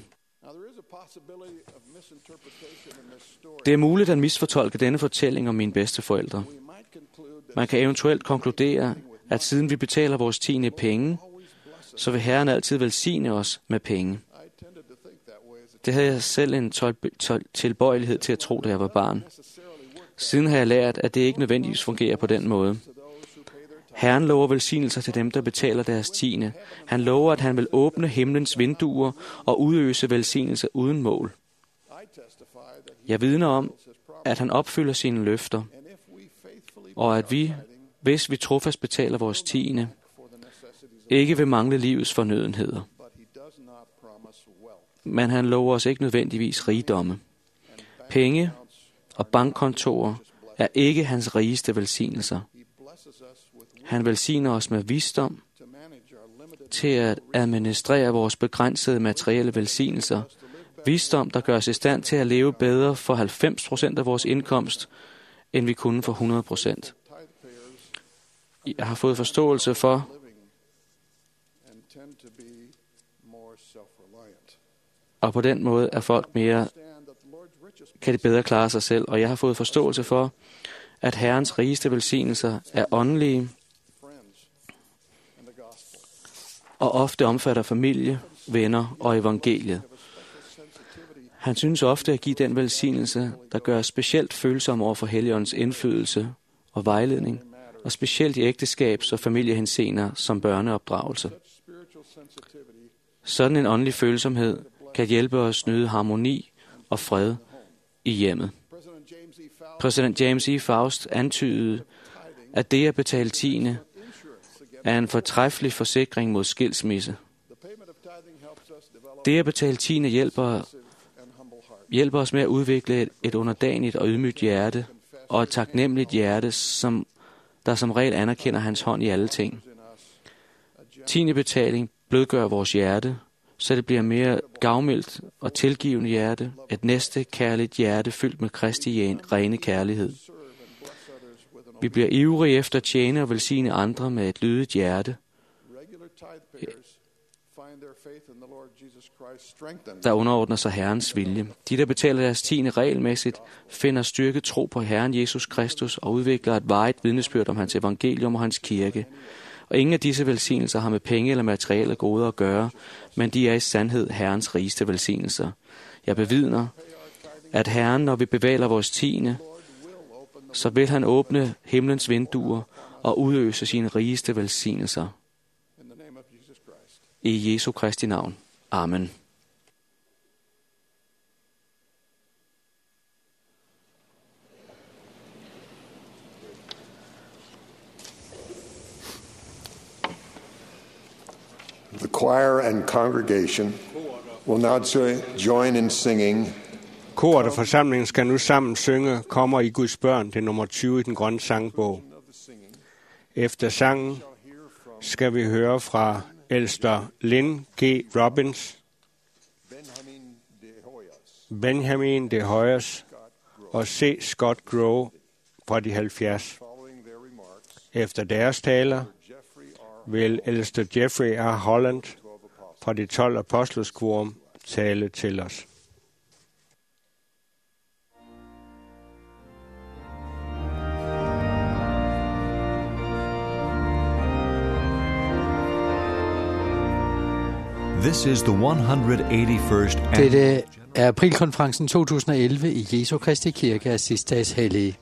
Det er muligt at misfortolke denne fortælling om mine bedsteforældre. Man kan eventuelt konkludere, at siden vi betaler vores tiende penge, så vil Herren altid velsigne os med penge. Det havde jeg selv en tilbøjelighed til at tro, da jeg var barn. Siden har jeg lært, at det ikke nødvendigvis fungerer på den måde. Herren lover velsignelser til dem, der betaler deres tiende. Han lover, at han vil åbne himlens vinduer og udøse velsignelse uden mål. Jeg vidner om, at han opfylder sine løfter, og at vi, hvis vi trofast betaler vores tiende, ikke vil mangle livets fornødenheder. Men han lover os ikke nødvendigvis rigdomme. Penge og bankkontorer er ikke hans rigeste velsignelser. Han velsigner os med visdom til at administrere vores begrænsede materielle velsignelser. Visdom, der gør os i stand til at leve bedre for 90% af vores indkomst, end vi kunne for 100%. Jeg har fået forståelse for, og på den måde er folk mere, kan de bedre klare sig selv, og jeg har fået forståelse for, at Herrens rigeste velsignelser er åndelige, og ofte omfatter familie, venner og evangeliet. Han synes ofte at give den velsignelse, der gør os specielt følsomme over for Helligåndens indflydelse og vejledning, og specielt i ægteskabs- og familiehenseender som børneopdragelse. Sådan en åndelig følsomhed kan hjælpe os nyde harmoni og fred i hjemmet. Præsident James E. Faust antydede, at det at betale tiende er en fortræffelig forsikring mod skilsmisse. Det at betale tiende hjælper os med at udvikle et underdanigt og ydmygt hjerte, og et taknemmeligt hjerte, der som regel anerkender hans hånd i alle ting. Tiende betaling blødgør vores hjerte, så det bliver mere gavmildt og tilgivende hjerte, et næste kærligt hjerte fyldt med Kristi rene kærlighed. Vi bliver ivrige efter at tjene og velsigne andre med et lydigt hjerte, der underordner sig Herrens vilje. De, der betaler deres tiende regelmæssigt, finder styrke tro på Herren Jesus Kristus og udvikler et varigt vidnesbyrd om hans evangelium og hans kirke. Og ingen af disse velsignelser har med penge eller materielle goder at gøre, men de er i sandhed Herrens rigeste velsignelser. Jeg bevidner, at Herren, når vi bevæler vores tiende, så vil han åbne himlens vinduer og udøse sine rigeste velsignelser. I Jesu Kristi navn. Amen. The choir and congregation will now join in singing. Koret og forsamlingen skal nu sammen synge Kommer i Guds børn, det nummer 20 i den grønne sangbog. Efter sangen skal vi høre fra ældster Lynn G. Robbins, Benjamin de Hoyers og C. Scott Grow fra de 70. Efter deres taler vil ældste Jeffrey R. Holland fra de 12 apostleskorum tale til os. This is the 181st Dette er aprilkonferencen 2011 i Jesu Kristi Kirke af Sidste Dages Hellige.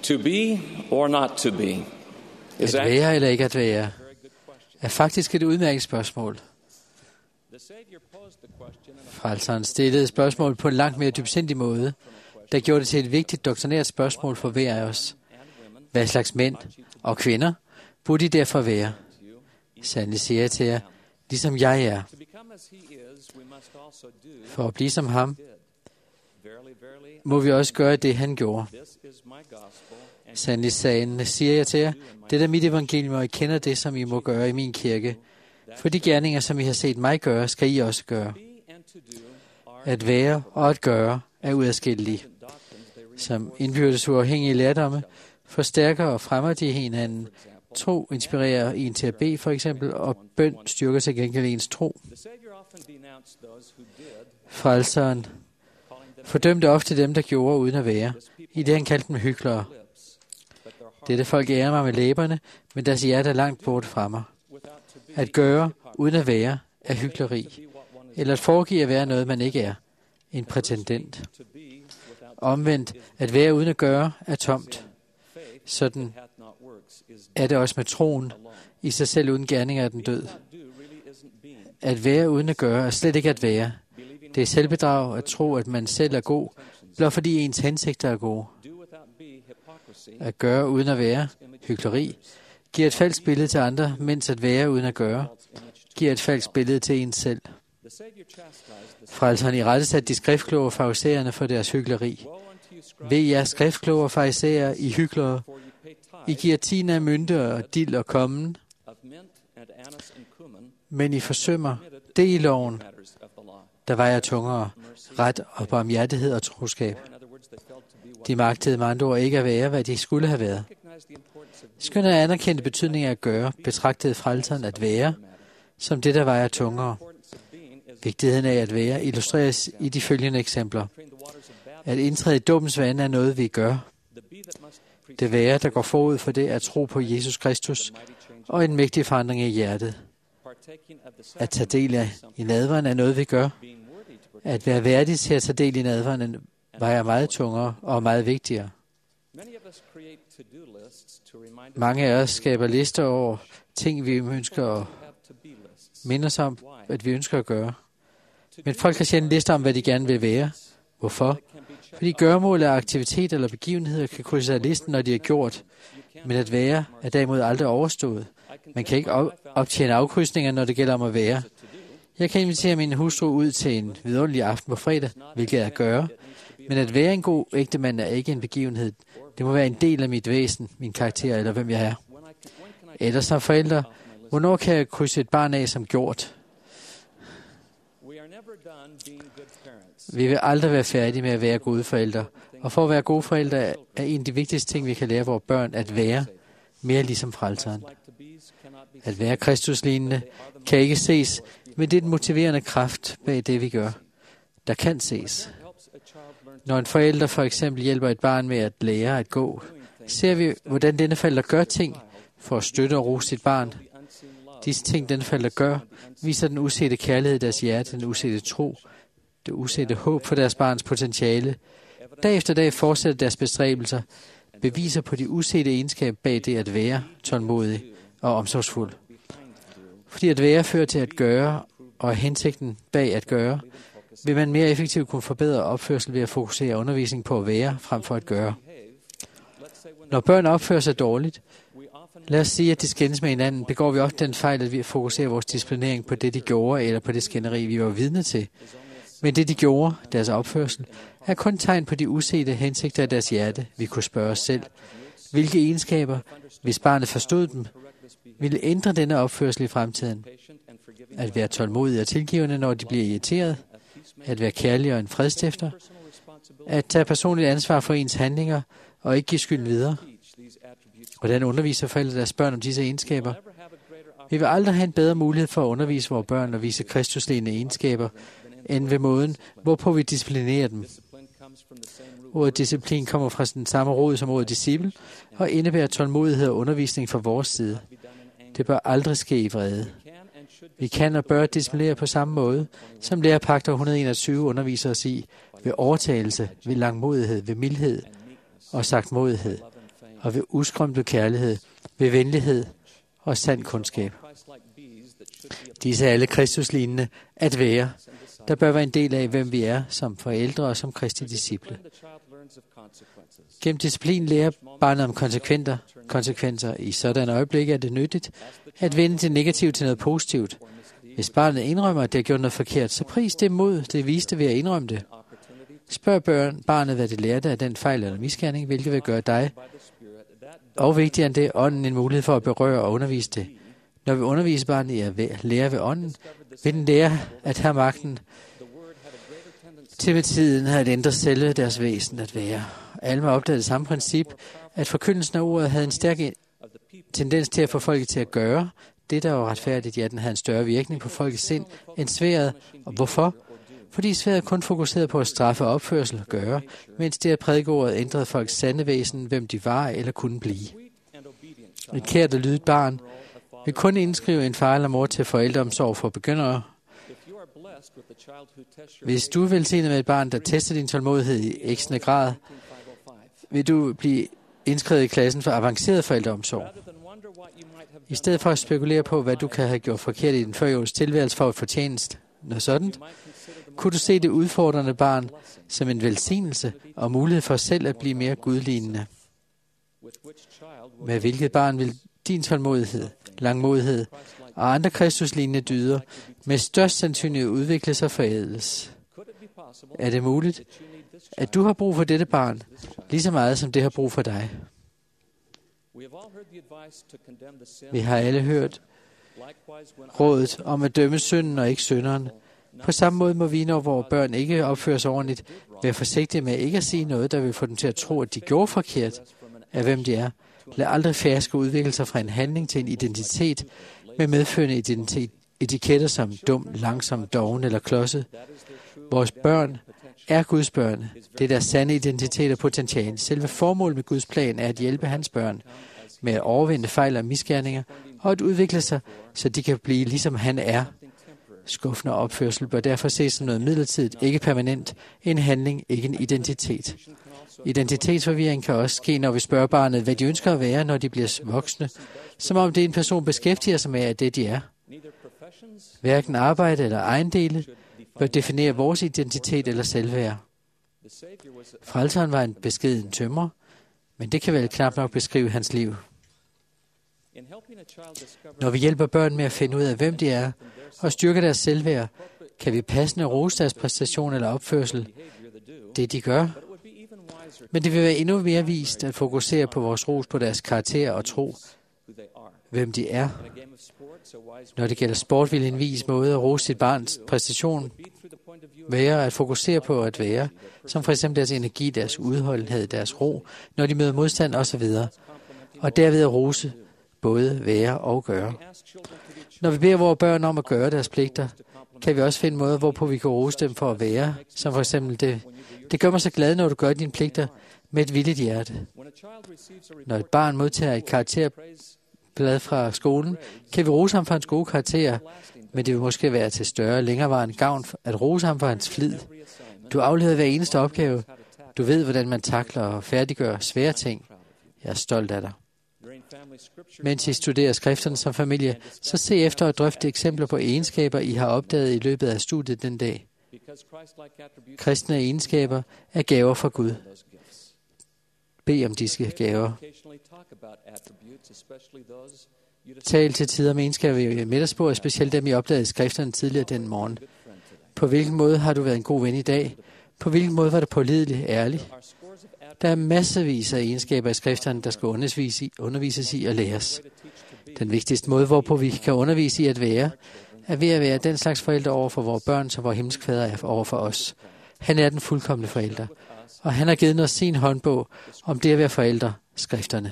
To be or not to be? At være eller ikke at være, er faktisk et udmærket spørgsmål. Frelseren stillede spørgsmål på en langt mere dybsindig måde, der gjorde det til et vigtigt doktrinært spørgsmål for hver af os. Hvad slags mænd og kvinder burde de derfor være? Sandelig siger jeg til jer, ligesom jeg er. For at blive som ham, må vi også gøre det, han gjorde. Sandelig siger jeg til jer, det er mit evangelium, og I kender det, som I må gøre i min kirke. For de gerninger, som I har set mig gøre, skal I også gøre. At være og at gøre er uadskillelige. Som indbyrdes uafhængige lærdomme forstærker og fremmer de hinanden. Tro inspirerer en til at bede, for eksempel, og bøn styrker til gengæld ens tro. Frelseren fordømte ofte dem, der gjorde uden at være, i det han kaldte dem hyklere. Dette folk ærer mig med læberne, men deres hjerte er langt bort fra mig. At gøre uden at være er hykleri, eller at foregive at være noget, man ikke er, en prætendent. Omvendt, at være uden at gøre er tomt. Sådan er det også med troen. I sig selv uden gerninger er den død. At være uden at gøre er slet ikke at være. Det er selvbedrag at tro, at man selv er god, blot fordi ens hensigter er gode. At gøre uden at være, hykleri, giver et falsk billede til andre, mens at være uden at gøre, giver et falsk billede til ens selv. Frelseren irettesatte de skriftkloge farisæerne for deres hykleri. Ved jer skriftkloge og farisæer, I hyklere, I giver tiende af mynte og dild og kommen, men I forsømmer det i loven, der vejer tungere, ret og barmhjertighed og troskab. De magtede med andre ord ikke at være, hvad de skulle have været. Skønt at anerkendte betydningen af at gøre, betragtede frelseren at være, som det, der vejer tungere. Vigtigheden af at være illustreres i de følgende eksempler. At indtræde i dåbens vand er noget, vi gør. Det være, der går forud for det, at tro på Jesus Kristus og en mægtig forandring i hjertet. At tage del i nadveren er noget, vi gør. At være værdig til at tage del i nadveren vejer meget tungere og meget vigtigere. Mange af os skaber lister over ting, vi ønsker at minde os om, at vi ønsker at gøre. Men folk har sjældent lister om, hvad de gerne vil være. Hvorfor? Fordi gøremål af aktivitet eller begivenheder kan krydse af listen, når de er gjort. Men at være er derimod aldrig overstået. Man kan ikke optjene afkrydsninger, når det gælder om at være. Jeg kan invitere min hustru ud til en vidunderlig aften på fredag, hvilket er at gøre. Men at være en god ægtemand er ikke en begivenhed. Det må være en del af mit væsen, min karakter eller hvem jeg er. Eller som forældre, hvornår kan jeg krydse et barn af som gjort? Vi vil aldrig være færdige med at være gode forældre. Og for at være gode forældre er en af de vigtigste ting, vi kan lære vores børn at være, mere ligesom frelseren. At være kristuslignende kan ikke ses, men det er den motiverende kraft bag det, vi gør, der kan ses. Når en forælder for eksempel hjælper et barn med at lære at gå, ser vi, hvordan denne forælder gør ting for at støtte og rose sit barn. Disse ting, denne forælder gør, viser den usete kærlighed i deres hjerte, den usete tro, det usete håb for deres barns potentiale. Dag efter dag fortsætter deres bestræbelser, beviser på de usete egenskaber bag det at være tålmodig og omsorgsfuld. Fordi at være fører til at gøre, og hensigten bag at gøre, vil man mere effektivt kunne forbedre opførsel ved at fokusere undervisning på at være, frem for at gøre. Når børn opfører sig dårligt, lad os sige, at de skændes med hinanden, begår vi ofte den fejl, at vi fokuserer vores disciplinering på det, de gjorde, eller på det skænderi, vi var vidne til. Men det, de gjorde, deres opførsel, er kun tegn på de usete hensigter af deres hjerte. Vi kunne spørge os selv, hvilke egenskaber, hvis barnet forstod dem, ville ændre denne opførsel i fremtiden. At være tålmodig og tilgivende, når de bliver irriteret. At være kærlig og en fredstifter. At tage personligt ansvar for ens handlinger og ikke give skyld videre. Hvordan underviser forældre deres børn om disse egenskaber? Vi vil aldrig have en bedre mulighed for at undervise vores børn og vise kristuslignende egenskaber, end ved måden, hvorpå vi disciplinerer dem. Ordet disciplin kommer fra den samme rod som ordet disciple, og indebærer tålmodighed og undervisning fra vores side. Det bør aldrig ske i vrede. Vi kan og bør disciplinere på samme måde, som lærepagter 121 underviser os i, ved overtagelse, ved langmodighed, ved mildhed og sagtmodighed. og ved uskrumpet kærlighed, ved venlighed og sand kundskab. Disse er alle Kristuslignende at være, der bør være en del af, hvem vi er som forældre og som Kristi disciple. Gennem disciplin lærer barnet om konsekvenser. I sådan øjeblik er det nyttigt at vende det negative til noget positivt. Hvis barnet indrømmer, at det har gjort noget forkert, så pris det mod det viste ved at indrømme det. Spørg barnet, hvad det lærte af den fejl eller misgerning, hvilket vil gøre dig, og vigtigere end det, ånden en mulighed for at berøre og undervise det. Når vi underviser barnet i at lære ved ånden, vil den lære at have magten til med tiden at ændre selve deres væsen at være. Alma opdagede det samme princip, at forkyndelsen af ordet havde en stærk tendens til at få folket til at gøre det, der var retfærdigt. Ja, den havde en større virkning på folkets sind end sværdet. Og hvorfor? Fordi sværdet kun fokuserede på at straffe opførsel og gøre, mens det at prædike ordet ændrede folks sande væsen, hvem de var eller kunne blive. Et kært og lydigt barn vil kun indskrive en far eller mor til forældreomsorg for begyndere. Hvis du er velsignet med et barn, der tester din tålmodighed i eksende grad, vil du blive indskrevet i klassen for avanceret forældreomsorg. I stedet for at spekulere på, hvad du kan have gjort forkert i din førjords tilværelse for at fortjeneste noget sådan, kunne du se det udfordrende barn som en velsignelse og mulighed for selv at blive mere gudlignende. Med hvilket barn vil din tålmodighed, langmodighed og andre kristuslignende dyder med størst sandsynlighed udvikle sig og forædles? Er det muligt, at du har brug for dette barn, lige så meget som det har brug for dig? Vi har alle hørt rådet om at dømme synden og ikke synderen. På samme måde må vi, når vores børn ikke opfører sig ordentligt, være forsigtige med ikke at sige noget, der vil få dem til at tro, at de gjorde forkert af hvem de er. Lad aldrig ferske udvikle sig fra en handling til en identitet med medførende etiketter som dum, langsom, doven eller klodset. Vores børn er Guds børn. Det er deres sande identitet og potentiale. Selve formålet med Guds plan er at hjælpe hans børn med at overvinde fejl og misgerninger og at udvikle sig, så de kan blive ligesom han er. Skuffende opførsel bør derfor ses som noget midlertidigt, ikke permanent, en handling, ikke en identitet. Identitetsforvirring kan også ske, når vi spørger barnet, hvad de ønsker at være, når de bliver voksne, som om det en person beskæftiger sig med, at det de er. Hverken arbejde eller ejendele bør definere vores identitet eller selvværd. Frelseren var en beskeden tømrer, men det kan vel knap nok beskrive hans liv. Når vi hjælper børn med at finde ud af, hvem de er, og styrker deres selvværd, kan vi passende rose deres præstation eller opførsel, det de gør. Men det vil være endnu mere vist at fokusere på vores ros på deres karakter og tro, hvem de er. Når det gælder sport, vil en vis måde at rose sit barns præstation være at fokusere på at være, som for eksempel deres energi, deres udholdenhed, deres ro, når de møder modstand osv., og derved at rose både være og gøre. Når vi beder vores børn om at gøre deres pligter, kan vi også finde måder, hvorpå vi kan rose dem for at være, som for eksempel det gør mig så glad, når du gør dine pligter med et villigt hjerte. Når et barn modtager et karakterblad fra skolen, kan vi rose ham for hans gode karakterer, men det vil måske være til større, længerevarende gavn at rose ham for hans flid. Du afleverer hver eneste opgave. Du ved, hvordan man takler og færdiggør svære ting. Jeg er stolt af dig. Mens I studerer skrifterne som familie, så se efter at drøfte eksempler på egenskaber, I har opdaget i løbet af studiet den dag. Kristne egenskaber er gaver fra Gud. Bed om disse gaver. Tal til tider om egenskaber i middagsbordet, specielt dem I opdagede i skrifterne tidligere den morgen. På hvilken måde har du været en god ven i dag? På hvilken måde var du pålidelig, ærlig? Der er masservis af egenskaber i skrifterne, der skal undervises i og læres. Den vigtigste måde, hvorpå vi kan undervise i at være, er ved at være den slags forældre over for vores børn, som vores himmelske fader er over for os. Han er den fuldkomne forælder, og han har givet os sin håndbog om det at være forældre, skrifterne.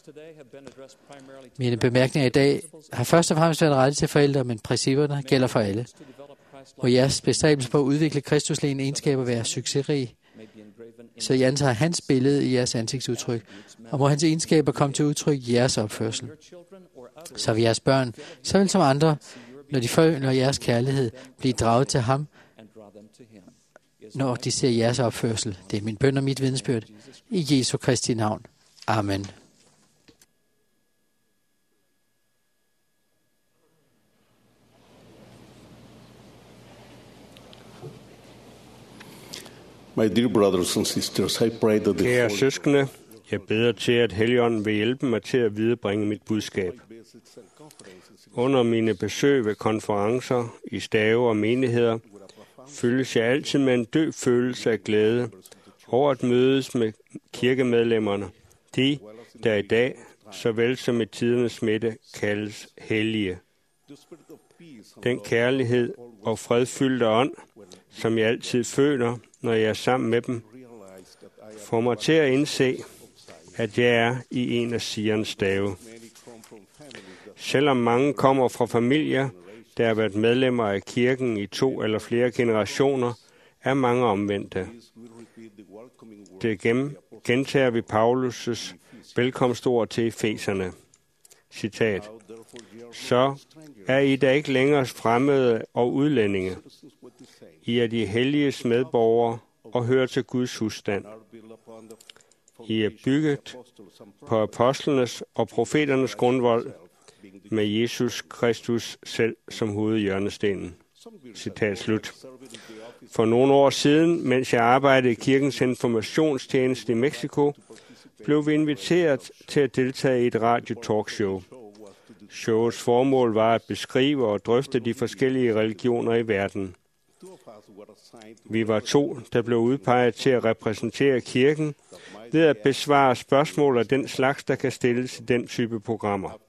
Mine bemærkninger i dag har først og fremmest været rettet til forældre, men principperne gælder for alle. Og jeres bestræbelse på at udvikle kristuslignende egenskaber være succesrig, så I antager hans billede i jeres ansigtsudtryk, og må hans egenskaber komme til udtryk i jeres opførsel. Så vil jeres børn, såvel som andre, når de føler jeres kærlighed, blive draget til ham, når de ser jeres opførsel. Det er min bøn og mit vidnesbyrd. I Jesu Kristi navn. Amen. My dear brothers and sisters, I pray that the Kære Holy søskende, jeg beder til, at Helligånden vil hjælpe mig til at viderebringe mit budskab. Under mine besøg ved konferencer, i stave og menigheder, føles jeg altid med en dyb følelse af glæde over at mødes med kirkemedlemmerne, de, der i dag, såvel som i tidernes midte, kaldes hellige. Den kærlighed og fredfyldte ånd, som jeg altid føler, når jeg er sammen med dem, får mig til at indse, at jeg er i en af Sions stave. Selvom mange kommer fra familier, der har været medlemmer af kirken i 2 eller flere generationer, er mange omvendte. Det gentager vi Paulus' velkomstord til Efeserne. Citat. Så er I da ikke længere fremmede og udlændinge. I er de helliges medborgere og hører til Guds husstand. I er bygget på apostlenes og profeternes grundvold med Jesus Kristus selv som hovedhjørnestenen. Citat slut. For nogle år siden, mens jeg arbejdede i kirkens informationstjeneste i Mexico, blev vi inviteret til at deltage i et radio-talkshow. Showets formål var at beskrive og drøfte de forskellige religioner i verden. Vi var 2, der blev udpeget til at repræsentere kirken ved at besvare spørgsmål af den slags, der kan stilles i den type programmer.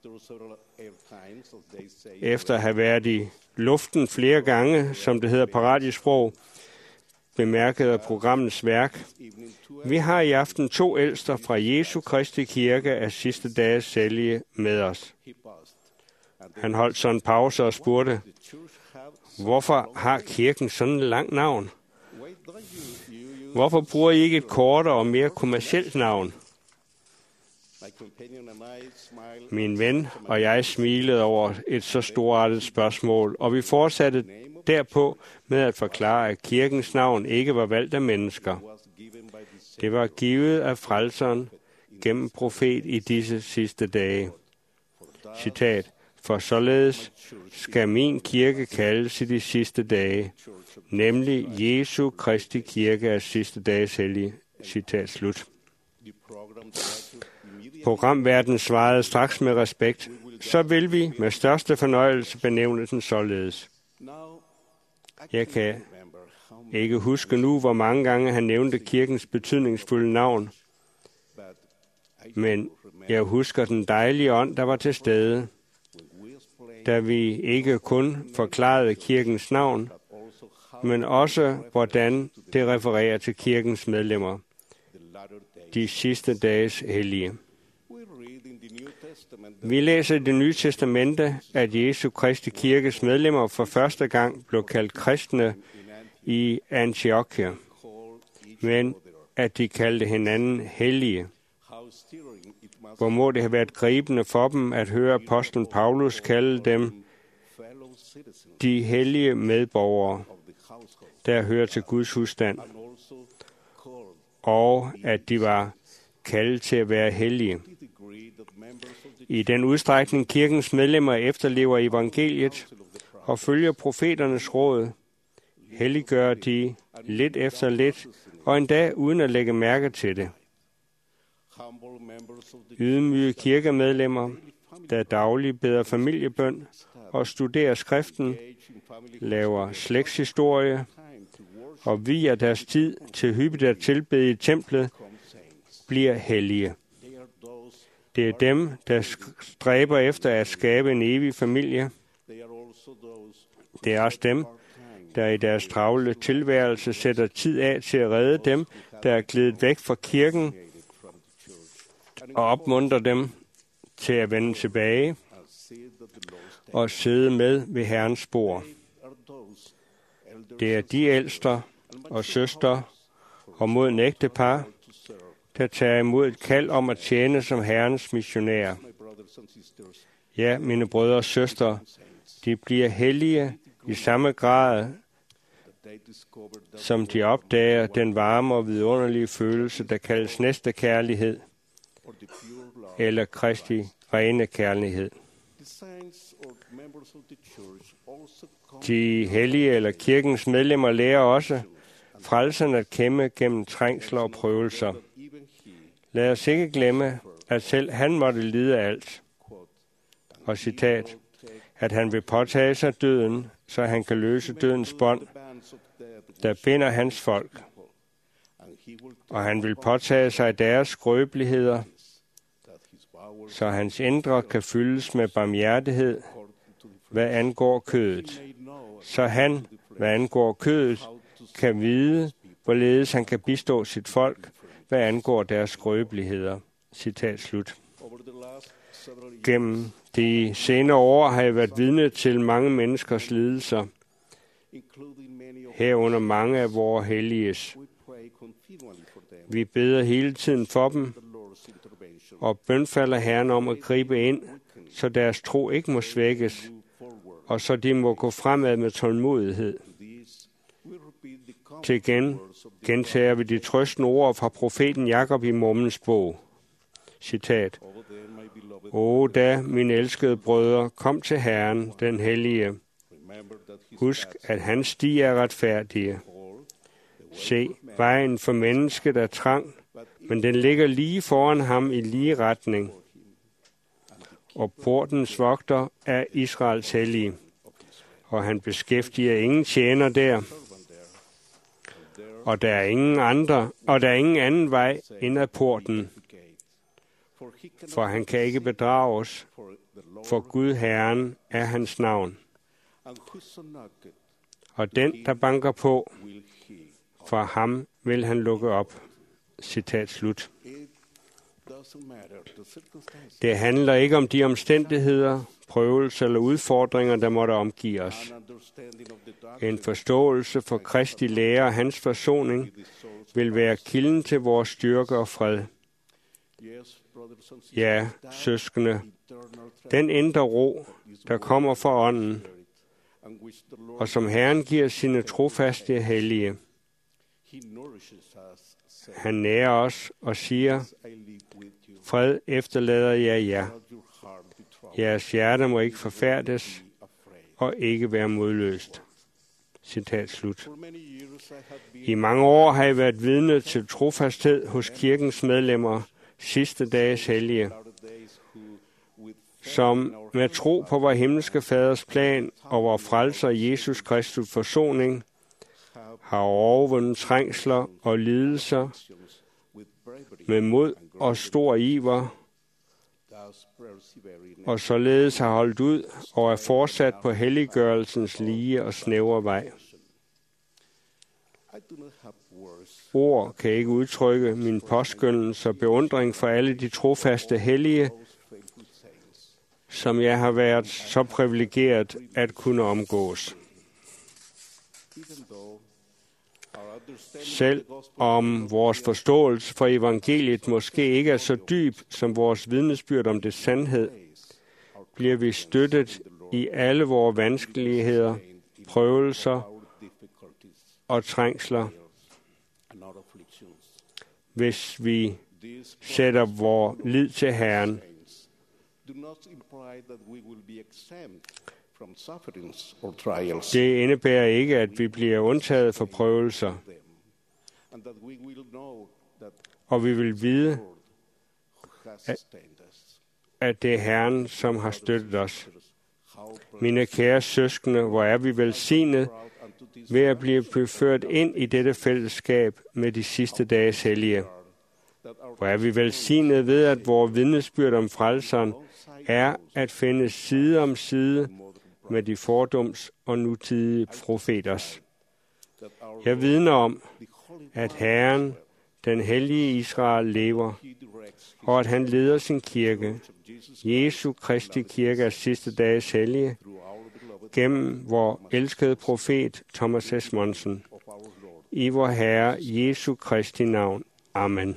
Efter at have været i luften flere gange, som det hedder på radiosprog, bemærkede programmets værk. Vi har i aften 2 ældster fra Jesu Kristi Kirke af sidste dages hellige med os. Han holdt så en pause og spurgte, hvorfor har kirken sådan et langt navn? Hvorfor bruger I ikke et kortere og mere kommercielt navn? Min ven og jeg smilede over et så storartet spørgsmål, og vi fortsatte derpå med at forklare, at kirkens navn ikke var valgt af mennesker. Det var givet af frelseren gennem profet i disse sidste dage. Citat. For således skal min kirke kaldes i de sidste dage, nemlig Jesu Kristi Kirke af sidste dages hellige. Citat slut. Programverdenen svarede straks med respekt, så vil vi med største fornøjelse benævne den således. Jeg kan ikke huske nu, hvor mange gange han nævnte kirkens betydningsfulde navn, men jeg husker den dejlige ånd, der var til stede, da vi ikke kun forklarede kirkens navn, men også hvordan det refererer til kirkens medlemmer, de sidste dages hellige. Vi læser i Det Nye Testamente, at Jesu Kristi Kirkes medlemmer for første gang blev kaldt kristne i Antiochia, men at de kaldte hinanden hellige. Hvor må det have været gribende for dem at høre apostlen Paulus kalde dem de hellige medborgere, der hører til Guds husstand, og at de var kaldet til at være hellige. I den udstrækning kirkens medlemmer efterlever evangeliet og følger profeternes råd, helliggør de lidt efter lidt, og endda uden at lægge mærke til det. Ydmyge kirkemedlemmer, der dagligt beder familiebøn og studerer skriften, laver slægtshistorie og viger deres tid til hyppigt at tilbede i templet, bliver hellige. Det er dem, der stræber efter at skabe en evig familie. Det er også dem, der i deres travle tilværelse sætter tid af til at redde dem, der er gledet væk fra kirken, og opmuntrer dem til at vende tilbage og sidde med ved Herrens bord. Det er de ældster og søstre og moden ægtepar, der tager imod et kald om at tjene som Herrens missionærer. Ja, mine brødre og søstre, de bliver hellige i samme grad, som de opdager den varme og vidunderlige følelse, der kaldes næstekærlighed, eller Kristi rene kærlighed. De hellige eller kirkens medlemmer lærer også, frelseren at kæmpe gennem trængsler og prøvelser. Lad os ikke glemme, at selv han måtte lide alt. Og citat, at han vil påtage sig døden, så han kan løse dødens bånd, der binder hans folk. Og han vil påtage sig deres skrøbeligheder, så hans indre kan fyldes med barmhjertighed, hvad angår kødet. Så han, hvad angår kødet, kan vide, hvorledes han kan bistå sit folk, hvad angår deres skrøbeligheder. Citat slut. Gennem de senere år har jeg været vidne til mange menneskers lidelser, herunder mange af vores helliges. Vi beder hele tiden for dem, og bønfalder Herren om at gribe ind, så deres tro ikke må svækkes, og så de må gå fremad med tålmodighed. Til gentager vi de trøstende ord fra profeten Jakob i Mormens bog. Citat. O da, mine elskede brødre, kom til Herren, den hellige. Husk, at hans sti er retfærdige. Se, vejen for mennesket er trang, men den ligger lige foran ham i lige retning. Og portens vogter er Israels hellige, og han beskæftiger ingen tjener der. Og der er ingen anden vej ind ad porten, for han kan ikke bedrages, for Gud Herren er hans navn. Og den, der banker på, for ham vil han lukke op. Citat slut. Det handler ikke om de omstændigheder, prøvelser eller udfordringer, der måtte omgive os. En forståelse for Kristi lære og hans forsoning vil være kilden til vores styrke og fred. Ja, søskende, den indre ro, der kommer fra ånden, og som Herren giver sine trofaste hellige. Han nærer os og siger, fred efterlader jeg jer. Jeres hjerte må ikke forfærdes og ikke være modløst. Citat slut. I mange år har jeg været vidne til trofasthed hos kirkens medlemmer, sidste dages hellige, som med tro på vor himmelske faders plan og vor frelser Jesus Kristus forsoning, har overvundet trængsler og lidelser med mod og stor iver, og således har holdt ud og er fortsat på helliggørelsens lige og snævre vej. Ord kan ikke udtrykke min påskyndelse og beundring for alle de trofaste hellige, som jeg har været så privilegeret at kunne omgås. Selv om vores forståelse for evangeliet måske ikke er så dyb som vores vidnesbyrd om det sandhed, bliver vi støttet i alle vores vanskeligheder, prøvelser og trængsler, hvis vi sætter vor lid til Herren. Det indebærer ikke, at vi bliver undtaget for prøvelser, og vi vil vide, at det er Herren, som har støttet os. Mine kære søskende, hvor er vi velsignet ved at blive ført ind i dette fællesskab med de sidste dages hellige. Hvor er vi velsignet ved, at vores vidnesbyrd om frelseren er at finde side om side med de fordums og nutidige profeters. Jeg vidner om, at Herren, den hellige Israel, lever, og at han leder sin kirke, Jesu Kristi kirke af sidste dages hellige, gennem vor elskede profet Thomas S. Monsen. I vor Herre Jesu Kristi navn. Amen.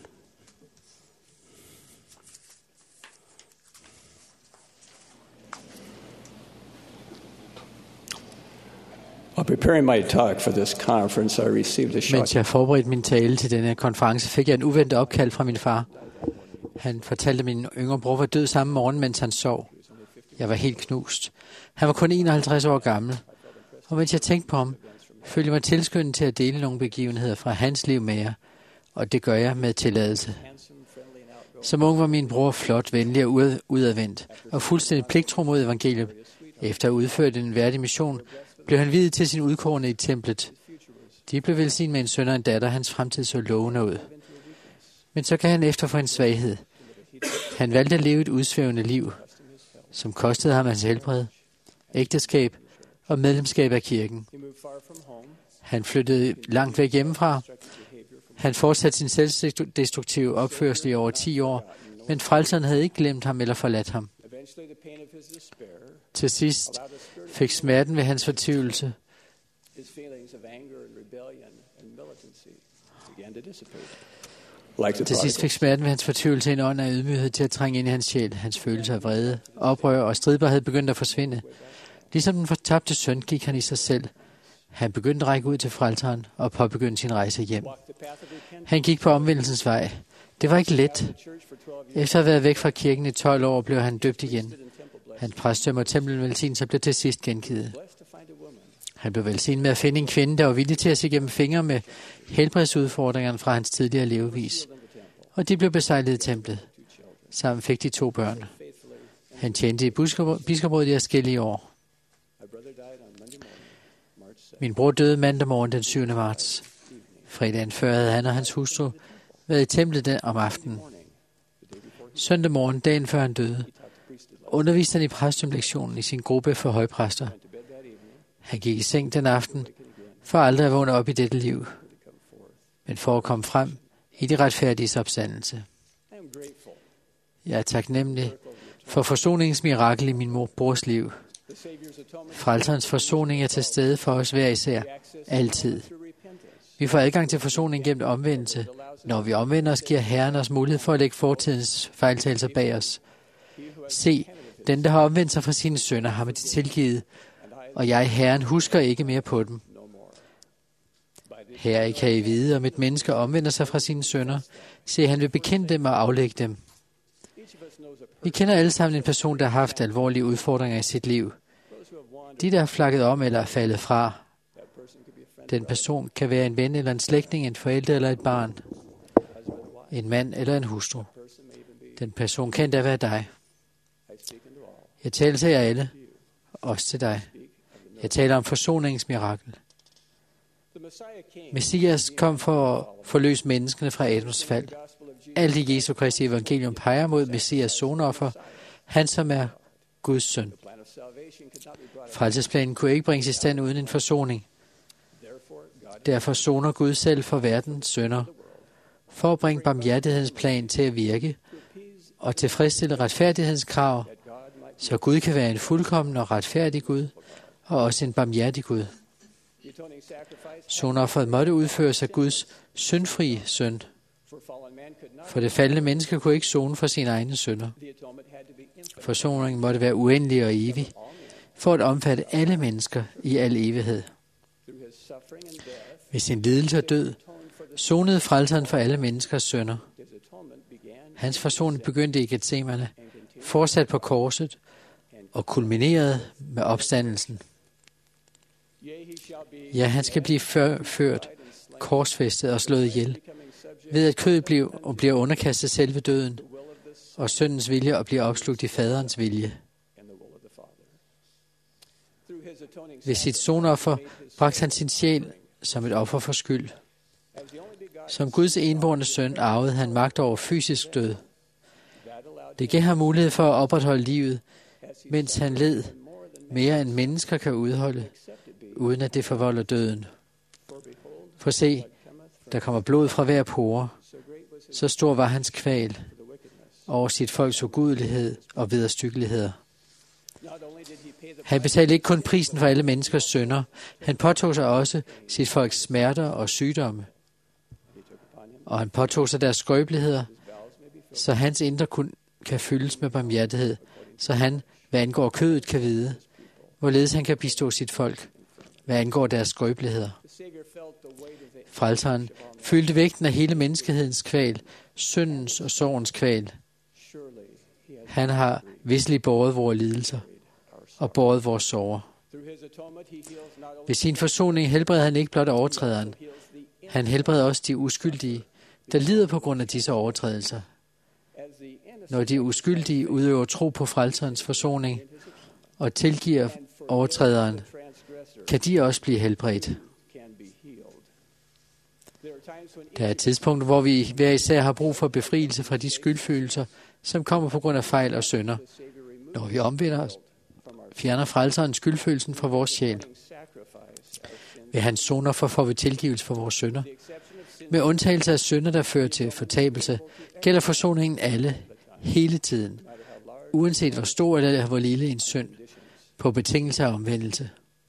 Preparing my talk for this conference, I received a short. Mens jeg forberedte min tale til denne konference, fik jeg en uventet opkald fra min far. Han fortalte, at min yngre bror var død samme morgen, mens han sov. Jeg var helt knust. Han var kun 51 år gammel. Og mens jeg tænkte på ham, Følg mig tilskyndet til at dele nogle begivenheder fra hans liv med jer, og det gør jeg med tilladelse. Som ung var min bror flot, venlig og udadvendt, og fuldstændig pligtro mod evangeliet. Efter at have udført en værdig mission, blev han viet til sin udkårne i templet. De blev velsignet med en søn og en datter, hans fremtid så lovende ud. Men så kan han efter for en svaghed. Han valgte at leve et udsvævende liv, som kostede ham hans helbred, ægteskab og medlemskab af kirken. Han flyttede langt væk hjemmefra. Han fortsatte sin selvdestruktive opførsel i over 10 år, men frelseren havde ikke glemt ham eller forladt ham. Til sidst fik smerten ved hans fortvivlelse en ånd af ydmyghed til at trænge ind i hans sjæl. Hans følelser af vrede, oprør og stridbarhed begyndte at forsvinde. Ligesom den fortabte søn gik han i sig selv. Han begyndte at række ud til frelseren og påbegyndte sin rejse hjem. Han gik på omvendelsens vej. Det var ikke let. Efter at have været væk fra kirken i 12 år, blev han døbt igen. Hans præstdømme og templen velsignelse blev til sidst gengivet. Han blev velsignet med at finde en kvinde, der var villig til at se gennem fingre med helbredsudfordringerne fra hans tidligere levevis. Og de blev besejlet i templet. Sammen fik de 2 børn. Han tjente i biskoprådet i forskellige år. Min bror døde mandag morgen den 7. marts. Fredagen før havde han og hans hustru været i templet om aftenen. Søndag morgen, dagen før han døde, underviste han i præstdømmelektionen i sin gruppe for højpræster. Han gik i seng den aften, for aldrig at vågne op i dette liv, men for at komme frem i de retfærdiges opstandelse. Jeg er taknemmelig for forsoningens mirakel i min brors liv. Frelserens forsoning er til stede for os hver især, altid. Vi får adgang til forsoning gennem omvendelse. Når vi omvender os, giver Herren os mulighed for at lægge fortidens fejltagelser bag os. Se, den, der har omvendt sig fra sine synder, har med det tilgivet, og jeg, Herren, husker ikke mere på dem. Herre, kan I vide, om et menneske omvender sig fra sine synder, se, han vil bekende dem og aflægge dem. Vi kender alle sammen en person, der har haft alvorlige udfordringer i sit liv. De, der har flakket om eller er faldet fra. Den person kan være en ven eller en slægtning, en forælder eller et barn. En mand eller en hustru. Den person kan da være dig. Jeg taler til jer alle, også til dig. Jeg taler om forsoningens mirakel. Messias kom for at forløse menneskene fra Adams fald. Alt i Jesu Kristi evangelium peger mod Messias sonoffer, han som er Guds søn. Frelsesplanen kunne ikke bringes i stand uden en forsoning. Derfor soner Gud selv for verdens synder, for at bringe barmhjertighedens plan til at virke og tilfredsstille retfærdighedens krav, så Gud kan være en fuldkommen og retfærdig Gud, og også en barmhjertig Gud. Sonofferet måtte udføres af Guds syndfri søn, for det faldne menneske kunne ikke sone for sine egne synder. Forsoningen måtte være uendelig og evig, for at omfatte alle mennesker i al evighed. Ved sin lidelse og død sonede frelseren for alle menneskers synder. Hans forsoning begyndte i Getsemane, fortsat på korset og kulminerede med opstandelsen. Ja, han skal blive ført, korsfæstet og slået ihjel, ved at kødet bliver underkastet selve døden, og syndens vilje og bliver opslugt i faderens vilje. Ved sit sonoffer bragte han sin sjæl som et offer for skyld. Som Guds enbårne søn arvede han magt over fysisk død. Det gav ham mulighed for at opretholde livet, mens han led mere end mennesker kan udholde, uden at det forvolder døden. For se, der kommer blod fra hver pore. Så stor var hans kval over sit folks ugudelighed og vederstyggeligheder. Han betalte ikke kun prisen for alle menneskers synder. Han påtog sig også sit folks smerter og sygdomme. Og han påtog sig deres skrøbeligheder, så hans indre kan fyldes med barmhjertighed, så han, hvad angår kødet, kan vide, hvorledes han kan bistå sit folk, hvad angår deres skrøbeligheder. Frelseren følte vægten af hele menneskehedens kval, syndens og sorgens kval. Han har visselig båret vores lidelser og båret vores sorger. Ved sin forsoning helbreder han ikke blot overtræderen. Han helbreder også de uskyldige, der lider på grund af disse overtrædelser. Når de uskyldige udøver tro på frelserens forsoning og tilgiver overtræderen, kan de også blive helbredt. Der er et tidspunkt, hvor vi hver især har brug for befrielse fra de skyldfølelser, som kommer på grund af fejl og synder. Når vi omvender os, fjerner frelseren skyldfølelsen fra vores sjæl. Ved hans soner får vi tilgivelse for vores synder. Med undtagelse af synder, der fører til fortabelse, gælder forsoningen alle, hele tiden, uanset hvor stor eller hvor lille en synd, på betingelse af omvendelse.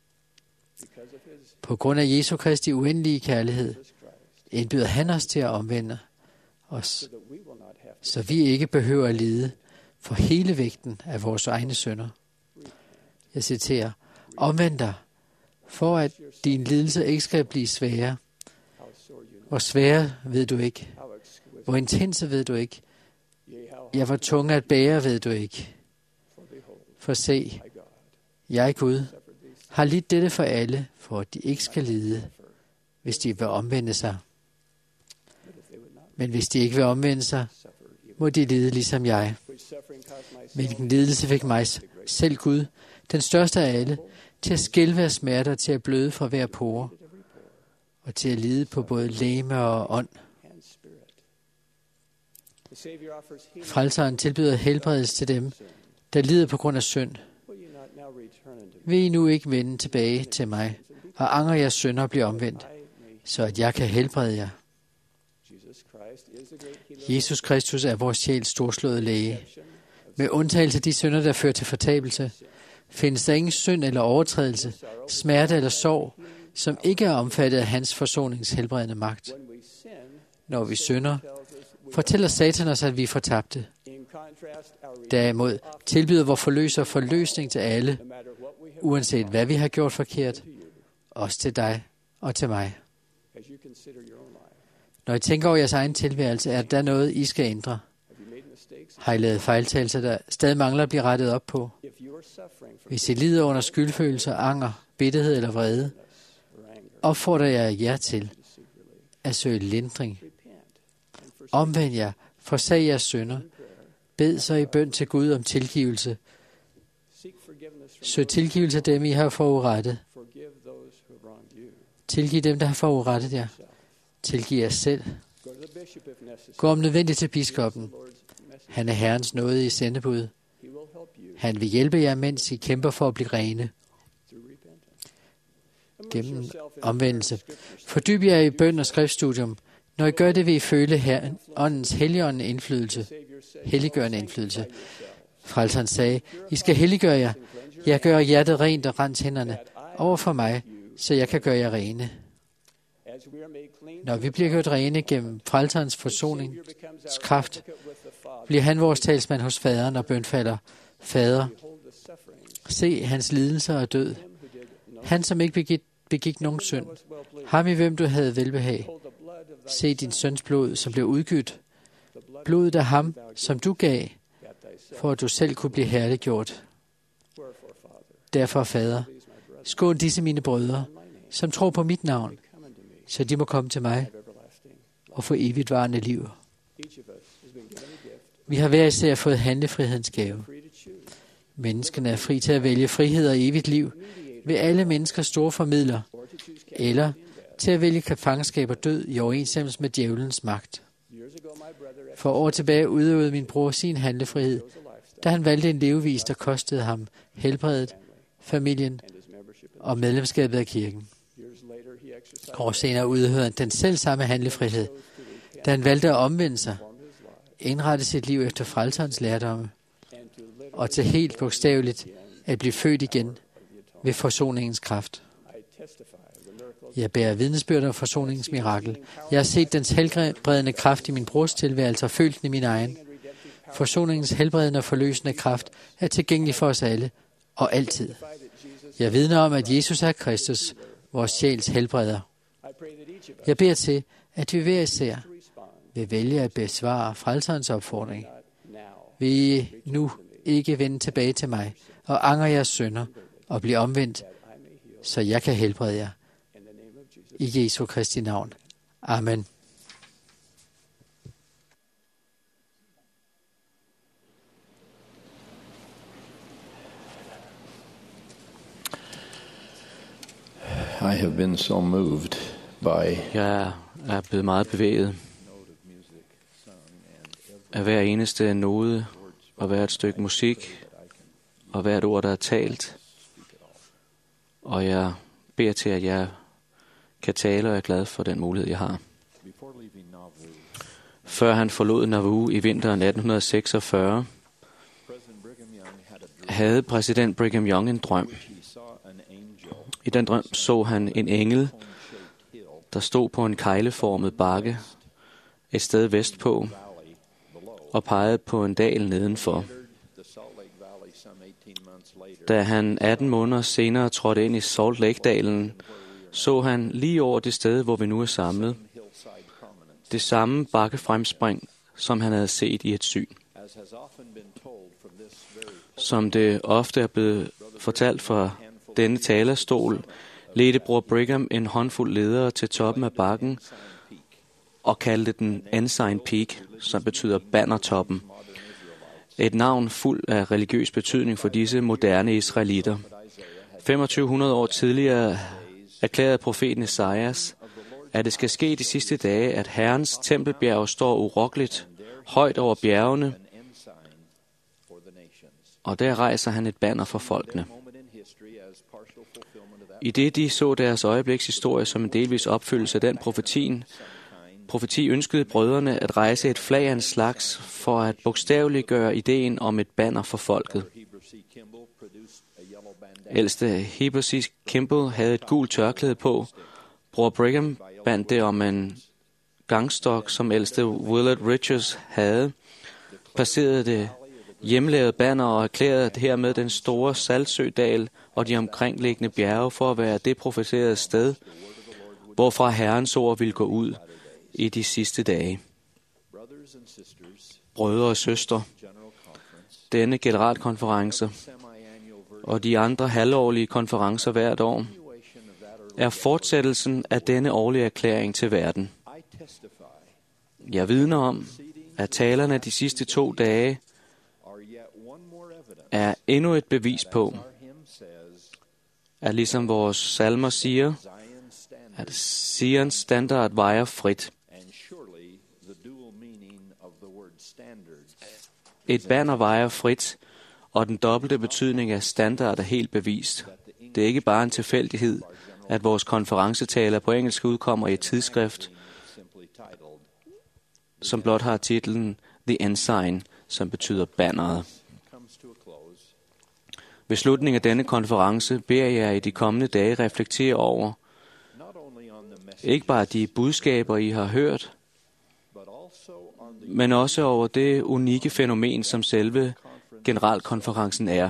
På grund af Jesu Kristi uendelige kærlighed, indbyder han os til at omvende os, så vi ikke behøver at lide for hele vægten af vores egne synder. Jeg citerer, omvend dig, for at din lidelse ikke skal blive sværere. Hvor svære ved du ikke. Hvor intense ved du ikke. Ja, hvor tunge at bære ved du ikke. For se, jeg Gud har lidt dette for alle, for at de ikke skal lide, hvis de vil omvende sig. Men hvis de ikke vil omvende sig, må de lide ligesom jeg. Hvilken lidelse fik mig selv Gud, den største af alle, til at skælve af smerter, til at bløde fra hver pore, og til at lide på både legeme og ånd. Frelseren tilbyder helbredelse til dem, der lider på grund af synd. Vil I nu ikke vende tilbage til mig, og angre jeres synder og blive omvendt, så at jeg kan helbrede jer? Jesus Kristus er vores sjæls storslåede læge. Med undtagelse af de synder, der fører til fortabelse, findes der ingen synd eller overtrædelse, smerte eller sorg, som ikke er omfattet af hans forsonings helbredende magt. Når vi synder, fortæller Satan os, at vi er fortabte. Derimod tilbyder vor forløser forløsning til alle, uanset hvad vi har gjort forkert, også til dig og til mig. Når I tænker over jeres egen tilværelse, er der noget, I skal ændre. Har I lavet fejltagelser, der stadig mangler at blive rettet op på? Hvis I lider under skyldfølelser, anger, bitterhed eller vrede, opfordrer jeg jer til at søge lindring. Omvend jer, forsag jeres synder. Bed så i bøn til Gud om tilgivelse. Søg tilgivelse af dem, I har forurettet. Tilgiv dem, der har forurettet jer. Tilgiv jer selv. Gå om nødvendigt til biskoppen. Han er Herrens nåde i sendebud. Han vil hjælpe jer, mens I kæmper for at blive rene. Gennem omvendelse. Fordyb jer i bøn og skriftstudium. Når I gør det, vil I føle Herren, åndens helligåndende indflydelse. Helliggørende indflydelse. Frelseren sagde, I skal helliggøre jer. Jeg gør hjertet rent og rens hænderne over for mig, så jeg kan gøre jer rene. Når vi bliver gjort rene gennem frelserens forsoningskraft, bliver han vores talsmand hos faderen og bønfalder, Fader, se hans lidelser og død. Han, som ikke begik nogen synd. Ham i hvem du havde velbehag. Se din søns blod, som blev udgydt. Blodet af ham, som du gav, for at du selv kunne blive herliggjort. Derfor, Fader, skål disse mine brødre, som tror på mit navn, så de må komme til mig og få evigt varende liv. Vi har hver især fået handlefrihedens gave. Menneskene er fri til at vælge frihed og evigt liv ved alle menneskers store formidler, eller til at vælge fangenskab og død i overensstemmelse med djævelens magt. For år tilbage udøvede min bror sin handlefrihed, da han valgte en levevis, der kostede ham helbredet, familien og medlemskabet af kirken. År senere udøvede han den selv samme handlefrihed, da han valgte at omvende sig, indrette sit liv efter frelserens lærdomme, og til helt bogstaveligt at blive født igen ved forsoningens kraft. Jeg bærer vidnesbyrd om forsoningens mirakel. Jeg har set dens helbredende kraft i min brors tilværelse og følt den i min egen. Forsoningens helbredende og forløsende kraft er tilgængelig for os alle og altid. Jeg vidner om, at Jesus er Kristus, vores sjæls helbreder. Jeg beder til, at vi hver især vil vælge at besvare frelserens opfordring. Vil I nu ikke vende tilbage til mig og angre jeres synder og blive omvendt, så jeg kan helbrede jer. I Jesu Kristi navn. Amen. I have been so moved by Jeg er blevet meget bevæget af hver eneste node og hvert stykke musik og hvert ord, der er talt. Og jeg beder til, at jeg kan tale, og jeg er glad for den mulighed, jeg har. Før han forlod Nauvoo i vinteren 1846, havde præsident Brigham Young en drøm. I den drøm så han en engel, der stod på en kegleformet bakke et sted vestpå og pegede på en dal nedenfor. Da han 18 måneder senere trådte ind i Salt Lake-dalen, så han lige over det sted, hvor vi nu er samlet, det samme bakkefremspring, som han havde set i et syn. Som det ofte er blevet fortalt fra denne talerstol, ledte bror Brigham en håndfuld ledere til toppen af bakken og kaldte den Ensign Peak, som betyder bannertoppen. Et navn fuld af religiøs betydning for disse moderne israelitter. 2500 år tidligere erklærede profeten Esajas, at det skal ske de sidste dage, at Herrens tempelbjerg står urokkeligt højt over bjergene, og der rejser han et banner for folkene. I det de så deres øjeblikshistorie som en delvis opfyldelse af den profeti ønskede brødrene at rejse et flag af en slags for at bogstaveliggøre ideen om et banner for folket. Ældste Heber C. Kimball havde et gult tørklæde på. Bror Brigham bandt det om en gangstok, som ældste Willard Richards havde, passerede det hjemlavede banner og erklærede hermed den store Saltsødal og de omkringliggende bjerge for at være det profeterede sted, hvorfra Herrens ord ville gå ud i de sidste dage. Brødre og søstre, denne generalkonference og de andre halvårlige konferencer hvert år er fortsættelsen af denne årlige erklæring til verden. Jeg vidner om, at talerne de sidste 2 dage er endnu et bevis på, at ligesom vores salmer siger, at Sions standard vejer frit. Et banner vejer frit, og den dobbelte betydning af standard er helt bevist. Det er ikke bare en tilfældighed, at vores konferencetaler på engelsk udkommer i et tidsskrift, som blot har titlen The Ensign, som betyder banneret. Ved slutningen af denne konference beder jeg i de kommende dage reflektere over, ikke bare de budskaber, I har hørt, men også over det unikke fænomen, som selve generalkonferencen er.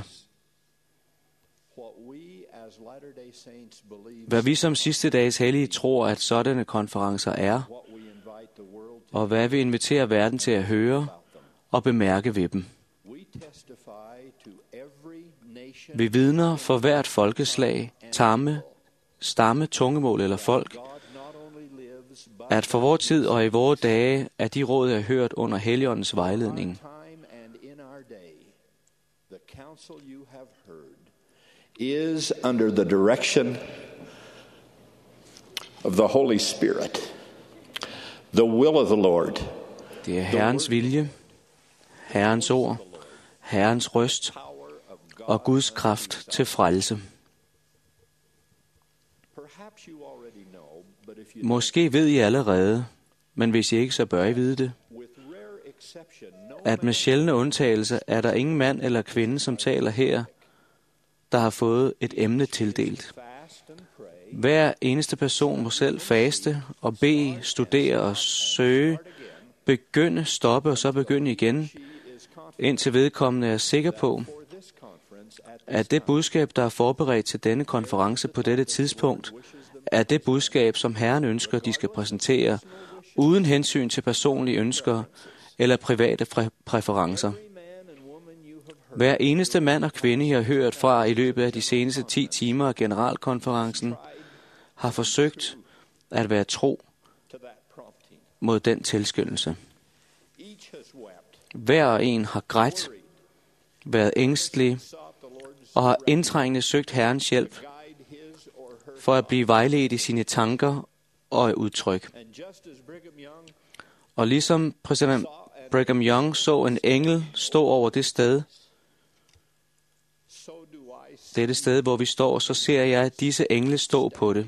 Hvad vi som sidste dages hellige tror, at sådanne konferencer er, og hvad vi inviterer verden til at høre og bemærke ved dem. Vi vidner for hvert folkeslag, stamme, tungemål eller folk, at for vor tid og i vore dage er de råd, jeg har hørt under Helligåndens vejledning. Is under the direction of the Holy Spirit. The will of the Lord. Det er Herrens vilje, Herrens ord, Herrens røst og Guds kraft til frelse. Måske ved I allerede, men hvis I ikke, så bør I vide det, at med sjældne undtagelser er der ingen mand eller kvinde, som taler her, der har fået et emne tildelt. Hver eneste person må selv faste og bede, studere og søge, begynde, stoppe og så begynde igen, indtil vedkommende er sikker på, at det budskab, der er forberedt til denne konference på dette tidspunkt, er det budskab, som Herren ønsker, de skal præsentere, uden hensyn til personlige ønsker eller private præferencer. Hver eneste mand og kvinde, jeg har hørt fra i løbet af de seneste 10 timer af generalkonferencen, har forsøgt at være tro mod den tilskyndelse. Hver en har grædt, været ængstelig og har indtrængende søgt Herrens hjælp for at blive vejledt i sine tanker og udtryk. Og ligesom præsident Brigham Young så en engel stå over det sted, dette sted, hvor vi står, så ser jeg disse engle stå på det.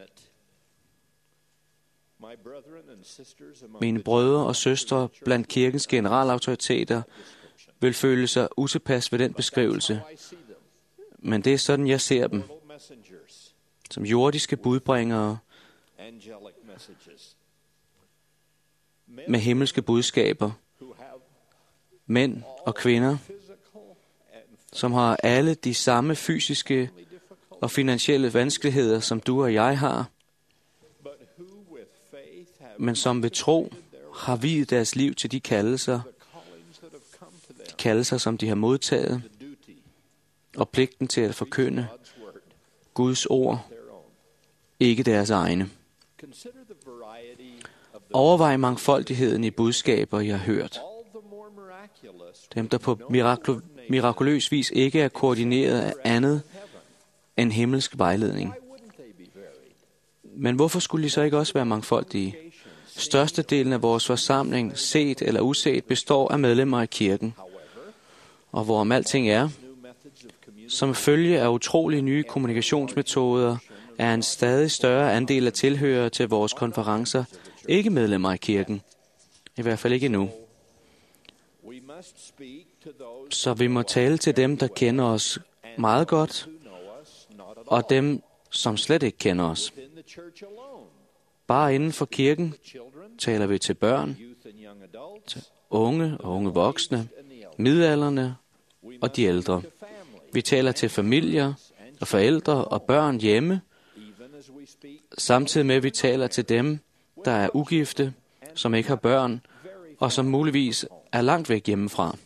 Mine brødre og søstre blandt kirkens generalautoriteter vil føle sig utilpas ved den beskrivelse. Men det er sådan, jeg ser dem. Som jordiske budbringere med himmelske budskaber. Mænd og kvinder, som har alle de samme fysiske og finansielle vanskeligheder, som du og jeg har, men som ved tro har viet deres liv til de kaldelser, som de har modtaget, og pligten til at forkynde Guds ord, ikke deres egne. Overvej mangfoldigheden i budskaber, jeg har hørt. Dem, der på mirakuløs vis ikke er koordineret af andet end himmelsk vejledning. Men hvorfor skulle de så ikke også være mangfoldige? Størstedelen af vores forsamling, set eller uset, består af medlemmer af kirken. Og hvorom alting er, som følge af utrolige nye kommunikationsmetoder, er en stadig større andel af tilhørere til vores konferencer ikke medlemmer af kirken. I hvert fald ikke endnu. Så vi må tale til dem, der kender os meget godt, og dem, som slet ikke kender os. Bare inden for kirken taler vi til børn, til unge og unge voksne, midaldrende og de ældre. Vi taler til familier og forældre og børn hjemme, samtidig med at vi taler til dem, der er ugifte, som ikke har børn, og som muligvis er langt væk hjemmefra.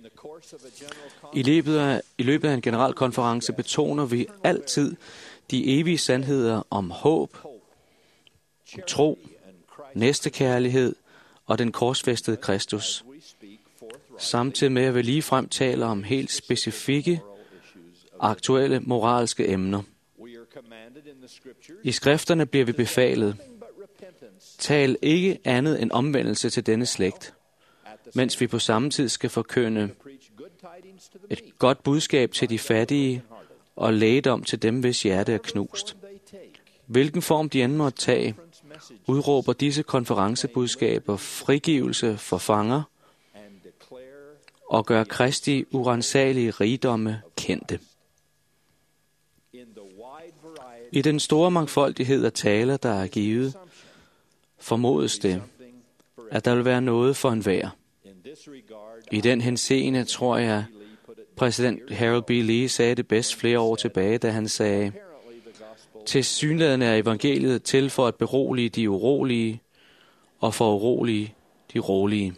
I løbet af en generalkonference betoner vi altid de evige sandheder om håb, om tro, næstekærlighed og den korsfæstede Kristus. Samtidig med at vi ligefrem taler om helt specifikke, aktuelle moralske emner. I skrifterne bliver vi befalet: tal ikke andet end omvendelse til denne slægt, mens vi på samme tid skal forkynde et godt budskab til de fattige og lægedom til dem, hvis hjerte er knust. Hvilken form de end måtte tage, udråber disse konferencebudskaber frigivelse for fanger og gør Kristi uransagelige rigdomme kendte. I den store mangfoldighed af taler, der er givet, formodes det, at der vil være noget for enhver. I den henseende tror jeg, præsident Harold B. Lee sagde det bedst flere år tilbage, da han sagde: tilsyneladende er evangeliet til for at berolige de urolige, og for urolige de rolige.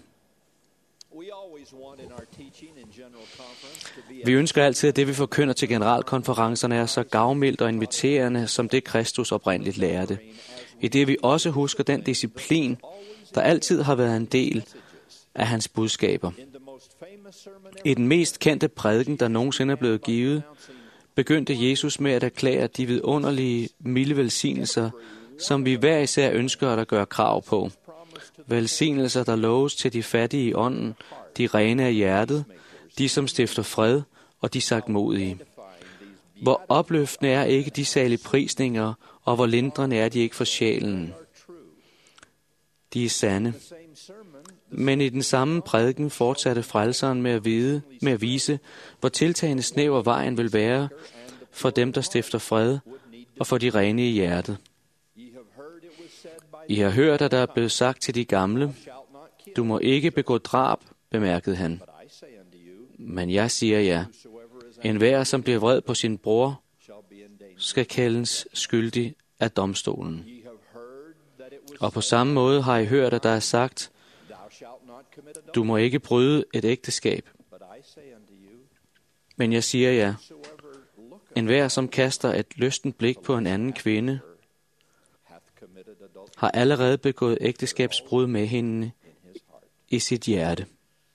Vi ønsker altid, at det vi forkynder til generalkonferencerne er så gavmildt og inviterende, som det Kristus oprindeligt lærte. I det vi også husker den disciplin, der altid har været en del af hans budskaber. I den mest kendte prædiken, der nogensinde er blevet givet, begyndte Jesus med at erklære de vidunderlige, milde velsignelser, som vi hver især ønsker at gøre krav på. Velsignelser, der loves til de fattige i ånden, de rene af hjertet, de som stifter fred og de sagtmodige. Hvor opløftende er ikke de salige prisninger, og hvor lindrende er de ikke for sjælen. De er sande. Men i den samme prædiken fortsatte frelseren med at vise, hvor tiltagende snæver vejen vil være for dem, der stifter fred, og for de rene i hjertet. I har hørt, at der er blevet sagt til de gamle: du må ikke begå drab, bemærkede han. Men jeg siger jer, enhver, som bliver vred på sin bror, skal kaldes skyldig af domstolen. Og på samme måde har I hørt, at der er sagt: du må ikke bryde et ægteskab. Men jeg siger jer, enhver som kaster et lystent blik på en anden kvinde, har allerede begået ægteskabsbrud med hende i sit hjerte.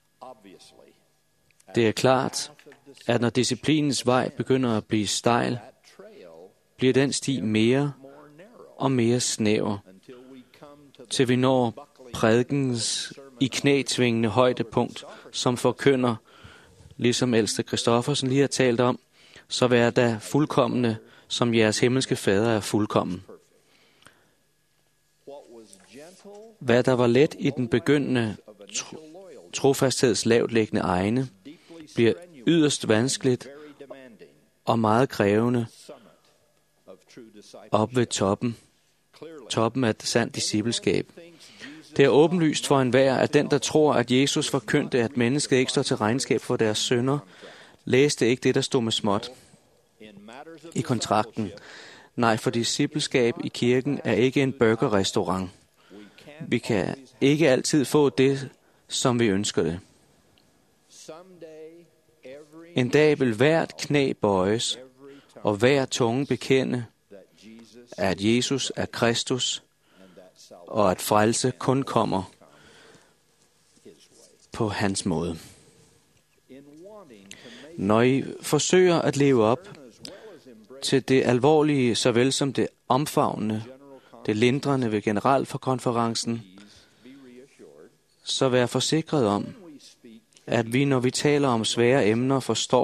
Det er klart, at når disciplinens vej begynder at blive stejl, bliver den sti mere og mere snæver, til vi når prædikens i knætvingende højdepunkt, som forkynder, ligesom ældste Kristoffersen lige har talt om, så vær da fuldkommende, som jeres himmelske fader er fuldkommen. Hvad der var let i den begyndende trofastheds lavtliggende egne, bliver yderst vanskeligt og meget krævende op ved toppen af sandt discipleskab. Det er åbenlyst for enhver, at den, der tror, at Jesus forkyndte, at mennesket ikke står til regnskab for deres synder, læste ikke det, der stod med småt i kontrakten. Nej, for discipleskab i kirken er ikke en burgerrestaurant. Vi kan ikke altid få det, som vi ønsker det. En dag vil hvert knæ bøjes, og hver tunge bekende, at Jesus er Kristus, og at frelse kun kommer på hans måde. Når I forsøger at leve op til det alvorlige, såvel som det omfavnende, det lindrende ved generalkonferencen, så vær forsikret om, at vi, når vi taler om svære emner,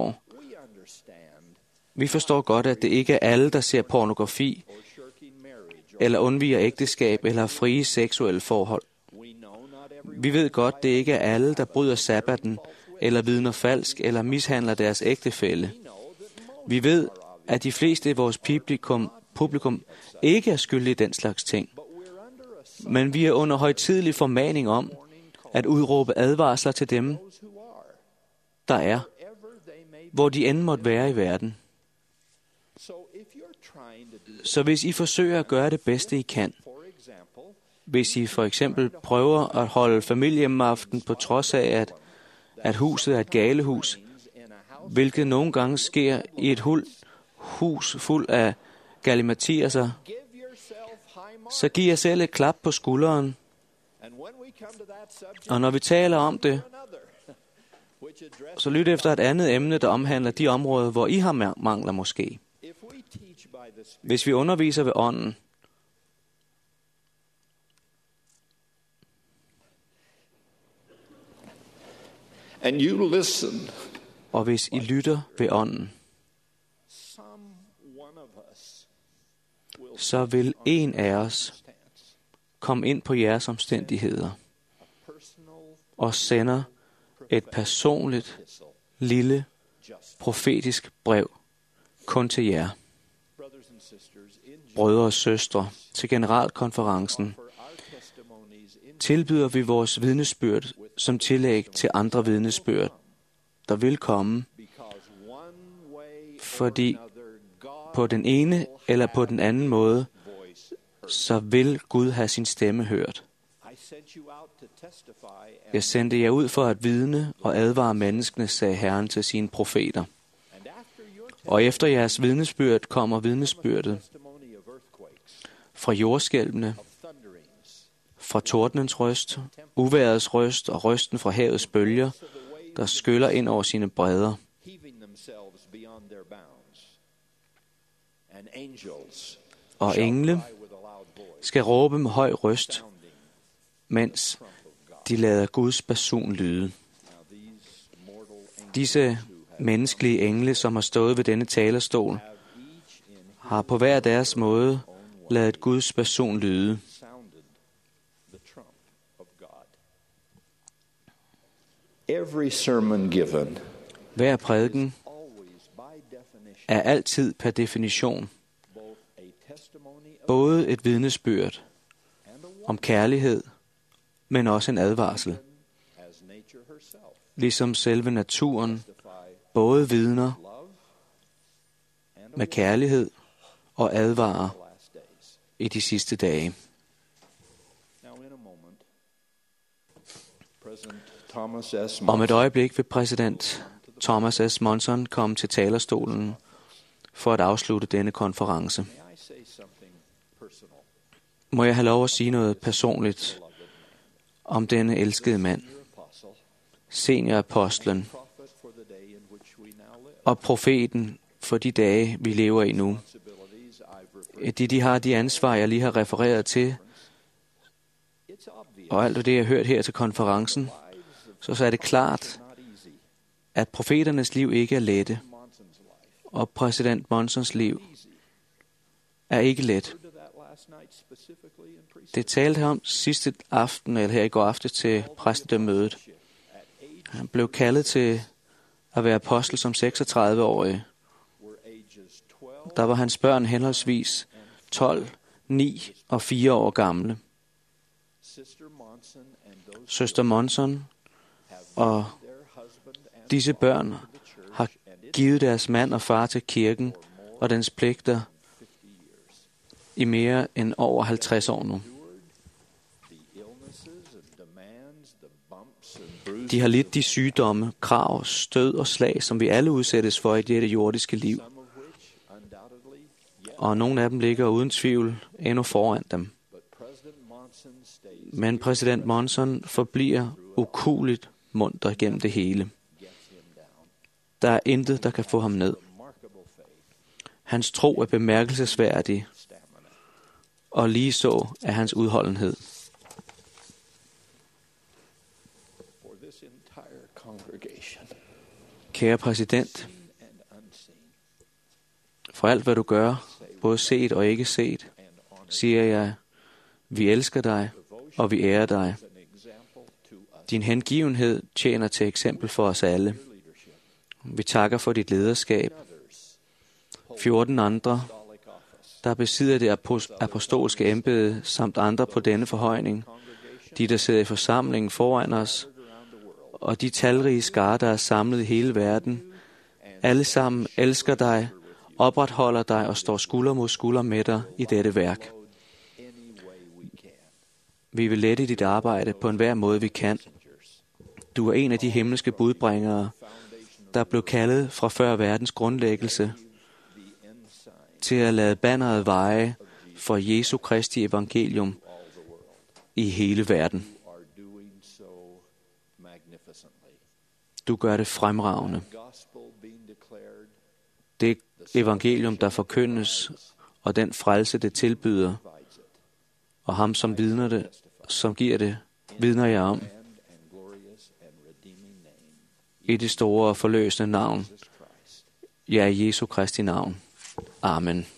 vi forstår godt, at det ikke er alle, der ser pornografi, eller undviger ægteskab, eller har frie seksuelle forhold. Vi ved godt, det ikke er alle, der bryder sabbaten, eller vidner falsk, eller mishandler deres ægtefælle. Vi ved, at de fleste af vores publikum ikke er skyldige i den slags ting. Men vi er under højtidelig formaning om at udråbe advarsler til dem, der er, hvor de end måtte være i verden. Så hvis I forsøger at gøre det bedste I kan, hvis I for eksempel prøver at holde familiehjemmeaften på trods af, at huset er et galehus, hvilket nogle gange sker i et hus fuld af galimatiaser, så giv jer selv et klap på skulderen. Og når vi taler om det, så lyt efter et andet emne, der omhandler de områder, hvor I har mangler måske. Hvis vi underviser ved ånden, and you listen, og hvis I lytter ved ånden, så vil en af os komme ind på jeres omstændigheder og sender et personligt, lille, profetisk brev kun til jer. Brødre og søstre, til generalkonferencen tilbyder vi vores vidnesbyrd som tillæg til andre vidnesbyrd, der vil komme, fordi på den ene eller på den anden måde, så vil Gud have sin stemme hørt. Jeg sendte jer ud for at vidne og advare menneskene, sagde Herren til sine profeter. Og efter jeres vidnesbyrd kommer vidnesbyrdet fra jordskælvene, fra tordenens røst, uvejrets røst og røsten fra havets bølger, der skyller ind over sine bredder. Og engle skal råbe med høj røst, mens de lader Guds basun lyde. Disse menneskelige engle, som har stået ved denne talerstol, har på hver deres måde ladet Guds basun lyde. every sermon given Hver prædiken er altid per definition både et vidnesbyrd om kærlighed, men også en advarsel. Ligesom selve naturen både vidner med kærlighed og advarer i de sidste dage. Om et øjeblik vil præsident Thomas S. Monson komme til talerstolen for at afslutte denne konference. Må jeg have lov at sige noget personligt om denne elskede mand, seniorapostlen og profeten for de dage, vi lever i nu. De har de ansvar, jeg lige har refereret til, og alt det, jeg har hørt her til konferencen, så er det klart, at profeternes liv ikke er lette, og præsident Monsons liv er ikke let. Det talte han om sidste aften, eller her i går aftes til præstedømmødet. Han blev kaldet til at være apostel som 36-årig. Der var hans børn henholdsvis 12, 9 og 4 år gamle. Søster Monson og disse børn har givet deres mand og far til kirken og dens pligter i mere end over 50 år nu. De har lidt de sygdomme, krav, stød og slag, som vi alle udsættes for i dette jordiske liv. Og nogle af dem ligger uden tvivl endnu foran dem. Men præsident Monson forbliver ukueligt munter gennem det hele. Der er intet, der kan få ham ned. Hans tro er bemærkelsesværdig, og lige så er hans udholdenhed. Kære præsident, for alt hvad du gør, både set og ikke set, siger jeg, vi elsker dig, og vi ærer dig. Din hengivenhed tjener til eksempel for os alle. Vi takker for dit lederskab. 14 andre, der besidder det apostolske embede, samt andre på denne forhøjning, de der sidder i forsamlingen foran os, og de talrige skarer, der er samlet i hele verden, alle sammen elsker dig, opretholder dig og står skulder mod skulder med dig i dette værk. Vi vil lette dit arbejde på enhver måde, vi kan. Du er en af de himmelske budbringere, der blev kaldet fra før verdens grundlæggelse til at lade banneret veje for Jesu Kristi evangelium i hele verden. Du gør det fremragende. Det evangelium, der forkyndes, og den frelse, det tilbyder, og ham, som vidner det, som giver det, vidner jeg om. I det store og forløsende navn. Ja, i Jesu Kristi navn. Amen.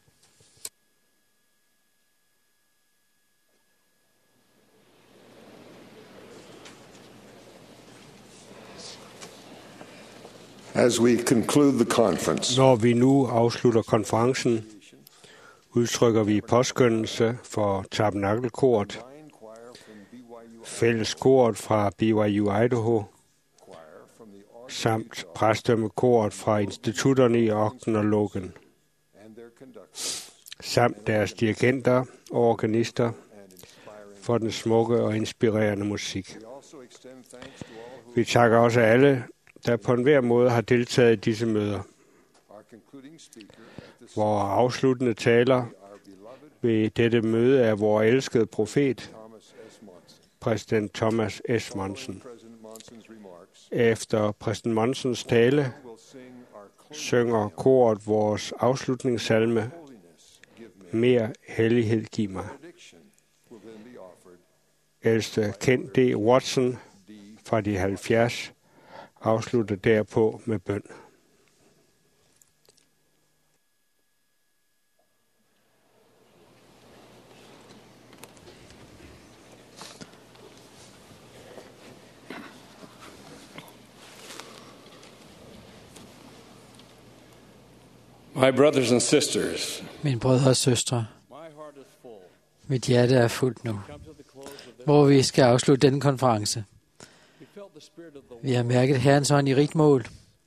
As we conclude the conference, Når vi nu afslutter konferencen, udtrykker vi påskønnelse for tabernakelkoret, fælleskoret fra BYU Idaho, samt præstedømmekoret fra institutterne i Ogden og Logan, samt deres dirigenter og organister for den smukke og inspirerende musik. Vi takker også alle, der på enhver måde har deltaget i disse møder. Vores afsluttende taler ved dette møde er vores elskede profet, præsident Thomas S. Monson. Efter præsident Monsons tale synger koret vores afslutningssalme, Mere hellighed giv mig. Ældste Kent D. Watson fra de 70 afslutter derpå med bøn. My brothers and sisters, Mine brødre og søstre, mit hjerte er fuldt nu, hvor vi skal afslutte denne konference. Vi har mærket Herrens hånd i rigt mål,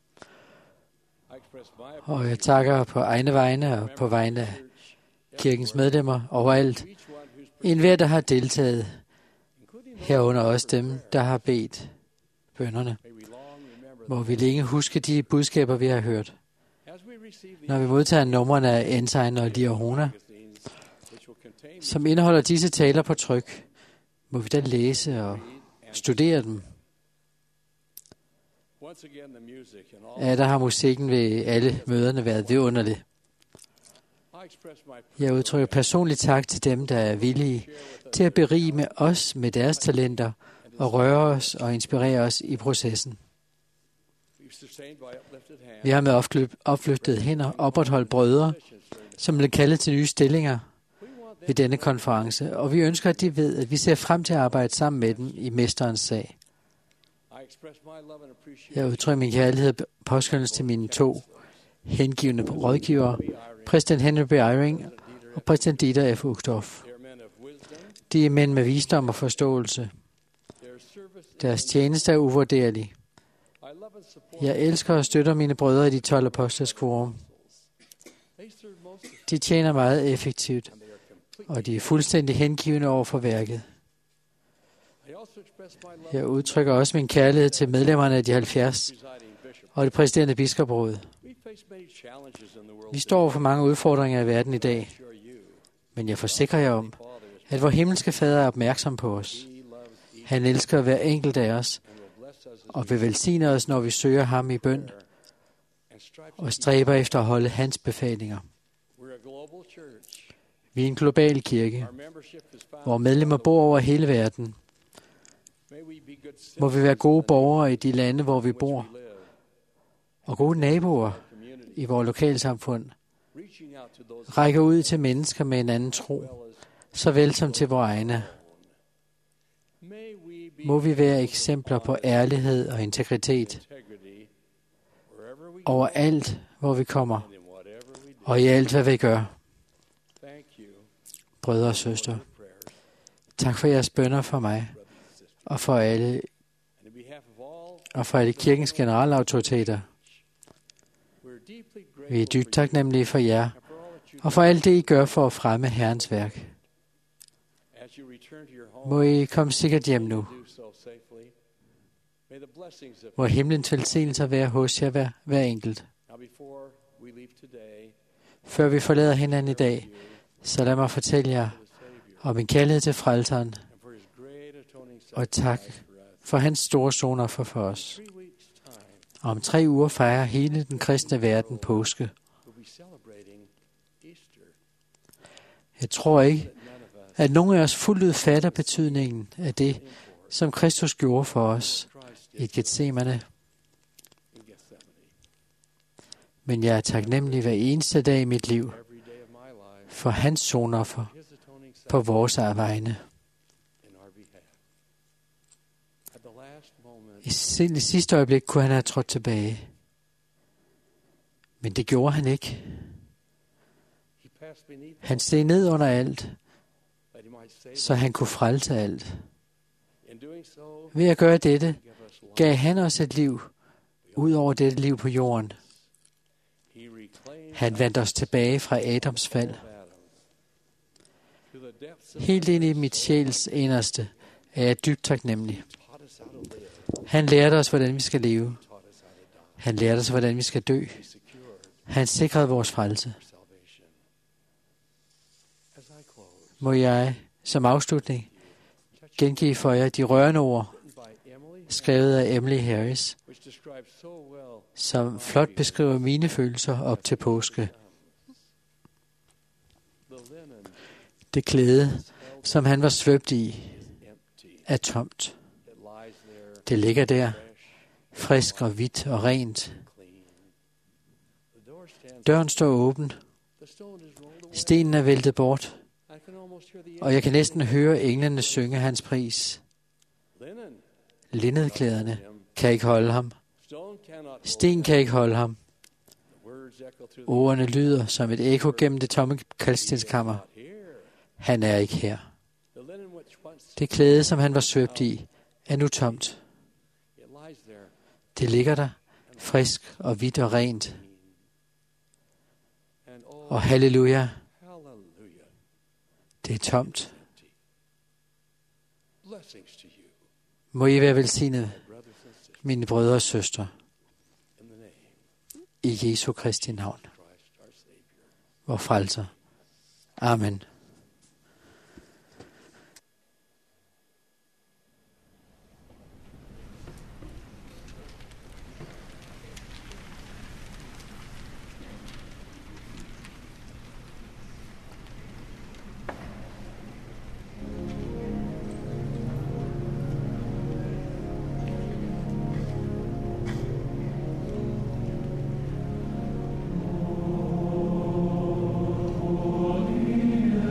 og jeg takker på egne vegne og på vegne af kirkens medlemmer overalt. Enhver, der har deltaget, herunder også dem, der har bedt bønnerne. Må vi længe huske de budskaber, vi har hørt. Når vi modtager numrene af Ensign og Liahona, som indeholder disse taler på tryk, må vi da læse og studere dem. Der har musikken ved alle møderne været vidunderlig. Jeg udtrykker personligt tak til dem, der er villige til at berige med os med deres talenter og røre os og inspirere os i processen. Vi har med opløftede hænder opretholdt brødre, som blev kaldet til nye stillinger ved denne konference, og vi ønsker, at de ved, at vi ser frem til at arbejde sammen med dem i mesterens sag. Jeg udtrykker min kærlighed og påskønnelse til mine 2 hengivne rådgivere, præsident Henry B. Eyring og præsident Dieter F. Uchtdorf. De er mænd med visdom og forståelse. Deres tjeneste er uvurderlig. Jeg elsker og støtter mine brødre i de 12 apostles quorum. De tjener meget effektivt, og de er fuldstændig hengivne over for værket. Jeg udtrykker også min kærlighed til medlemmerne af de 70 og det præsiderende biskopråd. Vi står over for mange udfordringer i verden i dag, men jeg forsikrer jer om, at vor himmelske fader er opmærksom på os. Han elsker hver enkelt af os, og vil velsigne os, når vi søger ham i bøn og stræber efter at holde hans befalinger. Vi er en global kirke, hvor medlemmer bor over hele verden. Må vi være gode borgere i de lande, hvor vi bor, og gode naboer i vores lokalsamfund. Række ud til mennesker med en anden tro, såvel som til vores egne. Må vi være eksempler på ærlighed og integritet overalt, hvor vi kommer, og i alt, hvad vi gør. Brødre og søstre, tak for jeres bønner for mig, og for alle kirkens generalautoriteter. Vi er dybt taknemmelige for jer, og for alt det, I gør for at fremme Herrens værk. Må I komme sikkert hjem nu. Må himlens velsignelser være hos jer hver enkelt. Før vi forlader hinanden i dag, så lad mig fortælle jer om min kærlighed til frelseren, og tak for hans store sonoffer for os. Om 3 uger fejrer hele den kristne verden påske. Jeg tror ikke, at nogen af os fuldt ud fatter betydningen af det, som Kristus gjorde for os i Getsemane. Men jeg er taknemmelig hver eneste dag i mit liv for hans sonoffer på vores vegne. I sidste øjeblik kunne han have trådt tilbage. Men det gjorde han ikke. Han steg ned under alt, så han kunne frelse alt. Ved at gøre dette, gav han os et liv ud over dette liv på jorden. Han vandt os tilbage fra Adams fald. Helt ind i mit sjæls inderste er jeg dybt taknemmelig. Han lærte os, hvordan vi skal leve. Han lærte os, hvordan vi skal dø. Han sikrede vores frelse. Må jeg som afslutning gengive for jer de rørende ord, skrevet af Emily Harris, som flot beskriver mine følelser op til påske. Det klæde, som han var svøbt i, er tomt. Det ligger der, frisk og hvidt og rent. Døren står åben. Stenen er væltet bort. Og jeg kan næsten høre englene synge hans pris. Linnedklæderne kan ikke holde ham. Sten kan ikke holde ham. Ordene lyder som et ekko gennem det tomme kalkstenskammer. Han er ikke her. Det klæde, som han var svøbt i, er nu tomt. Det ligger der, frisk og hvidt og rent. Og halleluja, det er tomt. Må I være velsignet, mine brødre og søstre. i Jesu Kristi navn, vor frelser. Amen. Holy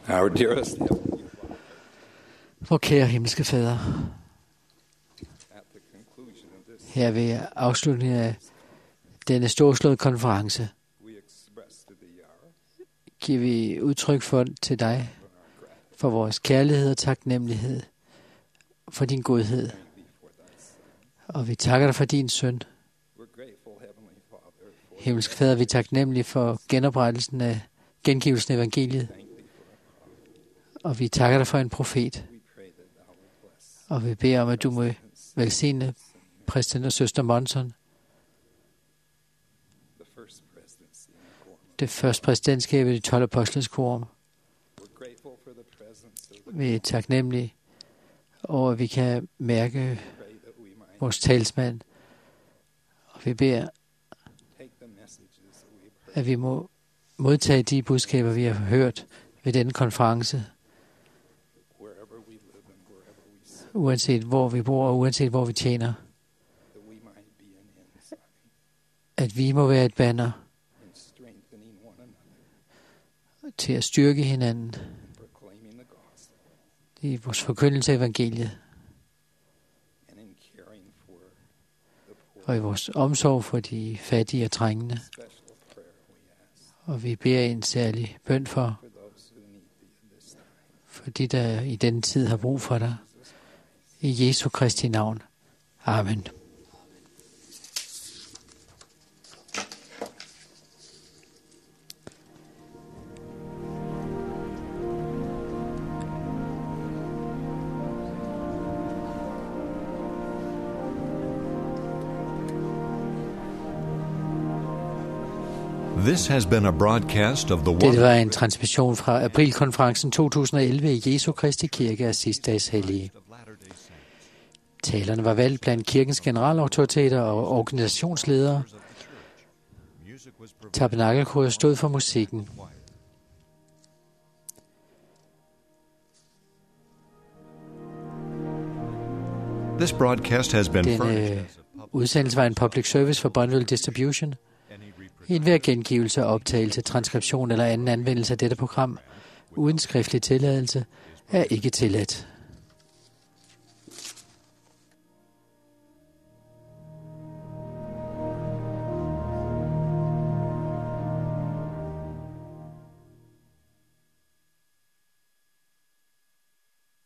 Our dearest Vor kære himmelske Fader, her ved afslutningen af denne storslåede konference, giver vi udtryk for til dig, for vores kærlighed og taknemmelighed, for din godhed. Og vi takker dig for din søn. Himmelske Fader, vi er taknemmelige for genoprettelsen af gengivelsen af evangeliet. Og vi takker dig for en profet. Og vi beder om, at du må velsigne præsten og søster Monson. Det første præsidentskab i de 12 apostles quorum. Vi er taknemmelige over, at vi kan mærke vores talsmand. Og vi beder, at vi må modtage de budskaber, vi har hørt ved denne konference. Uanset hvor vi bor og uanset hvor vi tjener. At vi må være et banner til at styrke hinanden i vores forkyndelse af evangeliet og i vores omsorg for de fattige og trængende. Og vi beder en særlig bøn for de, der i denne tid har brug for dig. I Jesu Kristi navn. Amen. This has been a broadcast of the Dette var en transmission fra aprilkonferencen 2011 i Jesu Kristi Kirke af Sidste-dages Hellige. Talerne var valgt blandt kirkens generalautoriteter og organisationsledere. Tabernakelkoret stod for musikken. This broadcast has been Denne udsendelse var en public service for Bonneville Distribution. Enhver gengivelse, optagelse, transkription eller anden anvendelse af dette program uden skriftlig tilladelse er ikke tilladt.